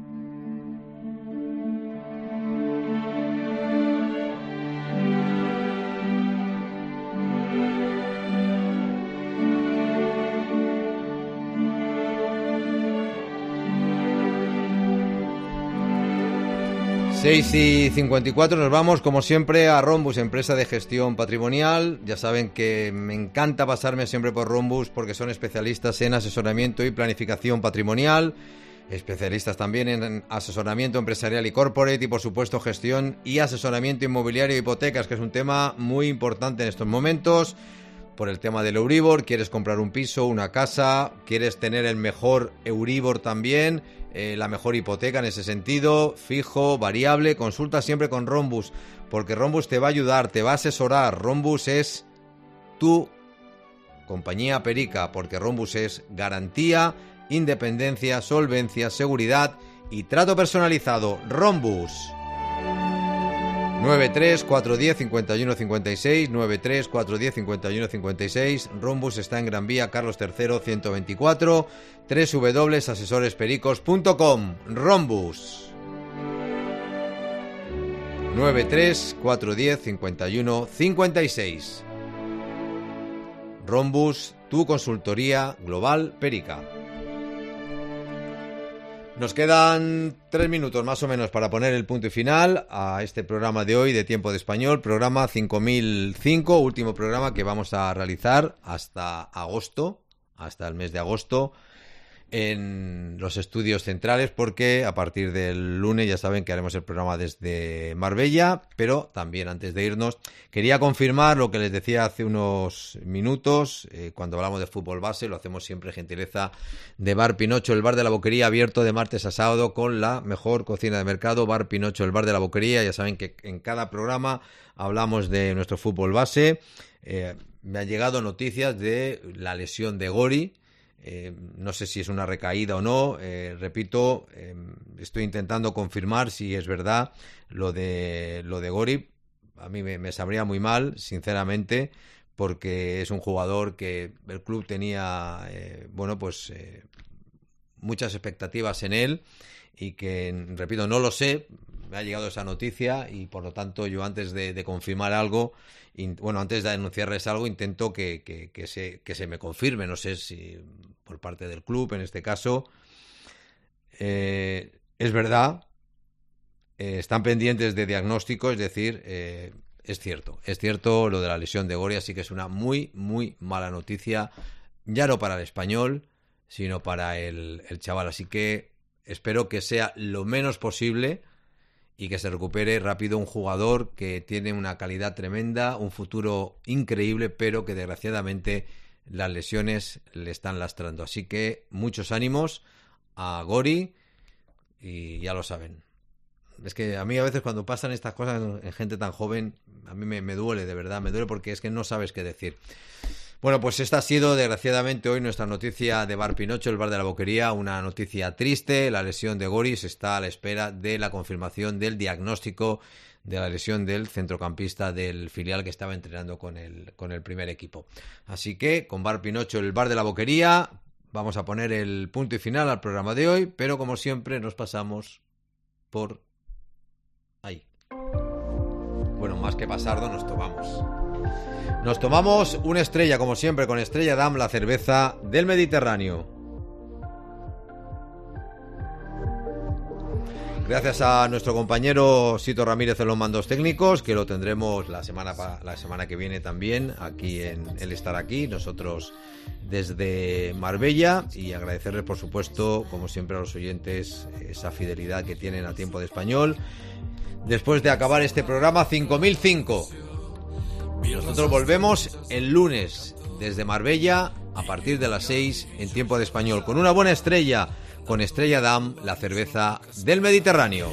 seis y cincuenta y cuatro, nos vamos como siempre a Rombus, empresa de gestión patrimonial. Ya saben que me encanta pasarme siempre por Rombus porque son especialistas en asesoramiento y planificación patrimonial, especialistas también en asesoramiento empresarial y corporate, y por supuesto gestión y asesoramiento inmobiliario e hipotecas, que es un tema muy importante en estos momentos por el tema del Euribor. Quieres comprar un piso, una casa, quieres tener el mejor Euribor también, eh, la mejor hipoteca en ese sentido, fijo, variable. Consulta siempre con Rombus, porque Rombus te va a ayudar, te va a asesorar. Rombus es tu compañía perica, porque Rombus es garantía, independencia, solvencia, seguridad y trato personalizado. Rombus. nueve tres cuatro uno cero cinco uno cinco seis, nueve tres cuatro uno cero cinco uno cinco seis. Rombus está en Gran Vía Carlos tercero ciento veinticuatro, doble u doble u doble u punto asesores pericos punto com. Rombus. nueve tres cuatro uno cero cinco uno cinco seis. Rombus, tu consultoría global perica. Nos quedan tres minutos más o menos para poner el punto y final a este programa de hoy de Tiempo de Español, programa cinco mil cinco, último programa que vamos a realizar hasta agosto, hasta el mes de agosto. en los estudios centrales, porque a partir del lunes ya saben que haremos el programa desde Marbella, pero también antes de irnos quería confirmar lo que les decía hace unos minutos, eh, cuando hablamos de fútbol base, lo hacemos siempre gentileza de Bar Pinocho, el bar de la Boquería, abierto de martes a sábado con la mejor cocina de mercado. Bar Pinocho, el bar de la Boquería, ya saben que en cada programa hablamos de nuestro fútbol base. Eh, me han llegado noticias de la lesión de Gori. Eh, no sé si es una recaída o no, eh, repito, eh, estoy intentando confirmar si es verdad lo de lo de Gori. A mí me, me sabría muy mal, sinceramente, porque es un jugador que el club tenía, eh, bueno, pues eh, muchas expectativas en él y que, repito, no lo sé, me ha llegado esa noticia y por lo tanto yo antes de, de confirmar algo, in, bueno, antes de anunciarles algo, intento que, que, que, se, que se me confirme, no sé si por parte del club en este caso. Eh, es verdad, eh, están pendientes de diagnóstico, es decir, eh, es cierto, es cierto lo de la lesión de Gori, así que es una muy, muy mala noticia, ya no para el Español, sino para el, el chaval, así que espero que sea lo menos posible y que se recupere rápido, un jugador que tiene una calidad tremenda, un futuro increíble, pero que desgraciadamente las lesiones le están lastrando. Así que muchos ánimos a Gori y ya lo saben. Es que a mí a veces cuando pasan estas cosas en gente tan joven, a mí me, me duele, de verdad, me duele porque es que no sabes qué decir. Bueno, pues esta ha sido desgraciadamente hoy nuestra noticia de Bar Pinocho, el bar de la Boquería, una noticia triste, la lesión de Gori. Se está a la espera de la confirmación del diagnóstico de la lesión del centrocampista del filial que estaba entrenando con el, con el primer equipo. Así que con Bar Pinocho, el bar de la Boquería, vamos a poner el punto y final al programa de hoy, pero como siempre nos pasamos por ahí. Bueno, más que pasarlo, nos tomamos. Nos tomamos una estrella, como siempre, con Estrella Damm, la cerveza del Mediterráneo. Gracias a nuestro compañero Sito Ramírez en los mandos técnicos, que lo tendremos la semana la semana que viene también, aquí en El Estar Aquí, nosotros desde Marbella, y agradecerles, por supuesto, como siempre a los oyentes, esa fidelidad que tienen a Tiempo de Español. Después de acabar este programa cinco mil cinco, nosotros volvemos el lunes desde Marbella a partir de las seis en Tiempo de Español, con una buena estrella, con Estrella Damm, la cerveza del Mediterráneo.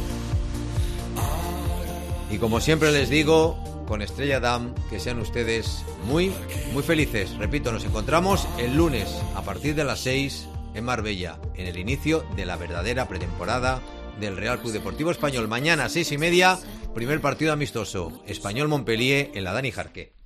Y como siempre les digo, con Estrella Damm, que sean ustedes muy, muy felices. Repito, nos encontramos el lunes a partir de las seis en Marbella, en el inicio de la verdadera pretemporada del Real Club Deportivo Español. Mañana a seis y media, primer partido amistoso, Español Montpellier en la Dani Jarque.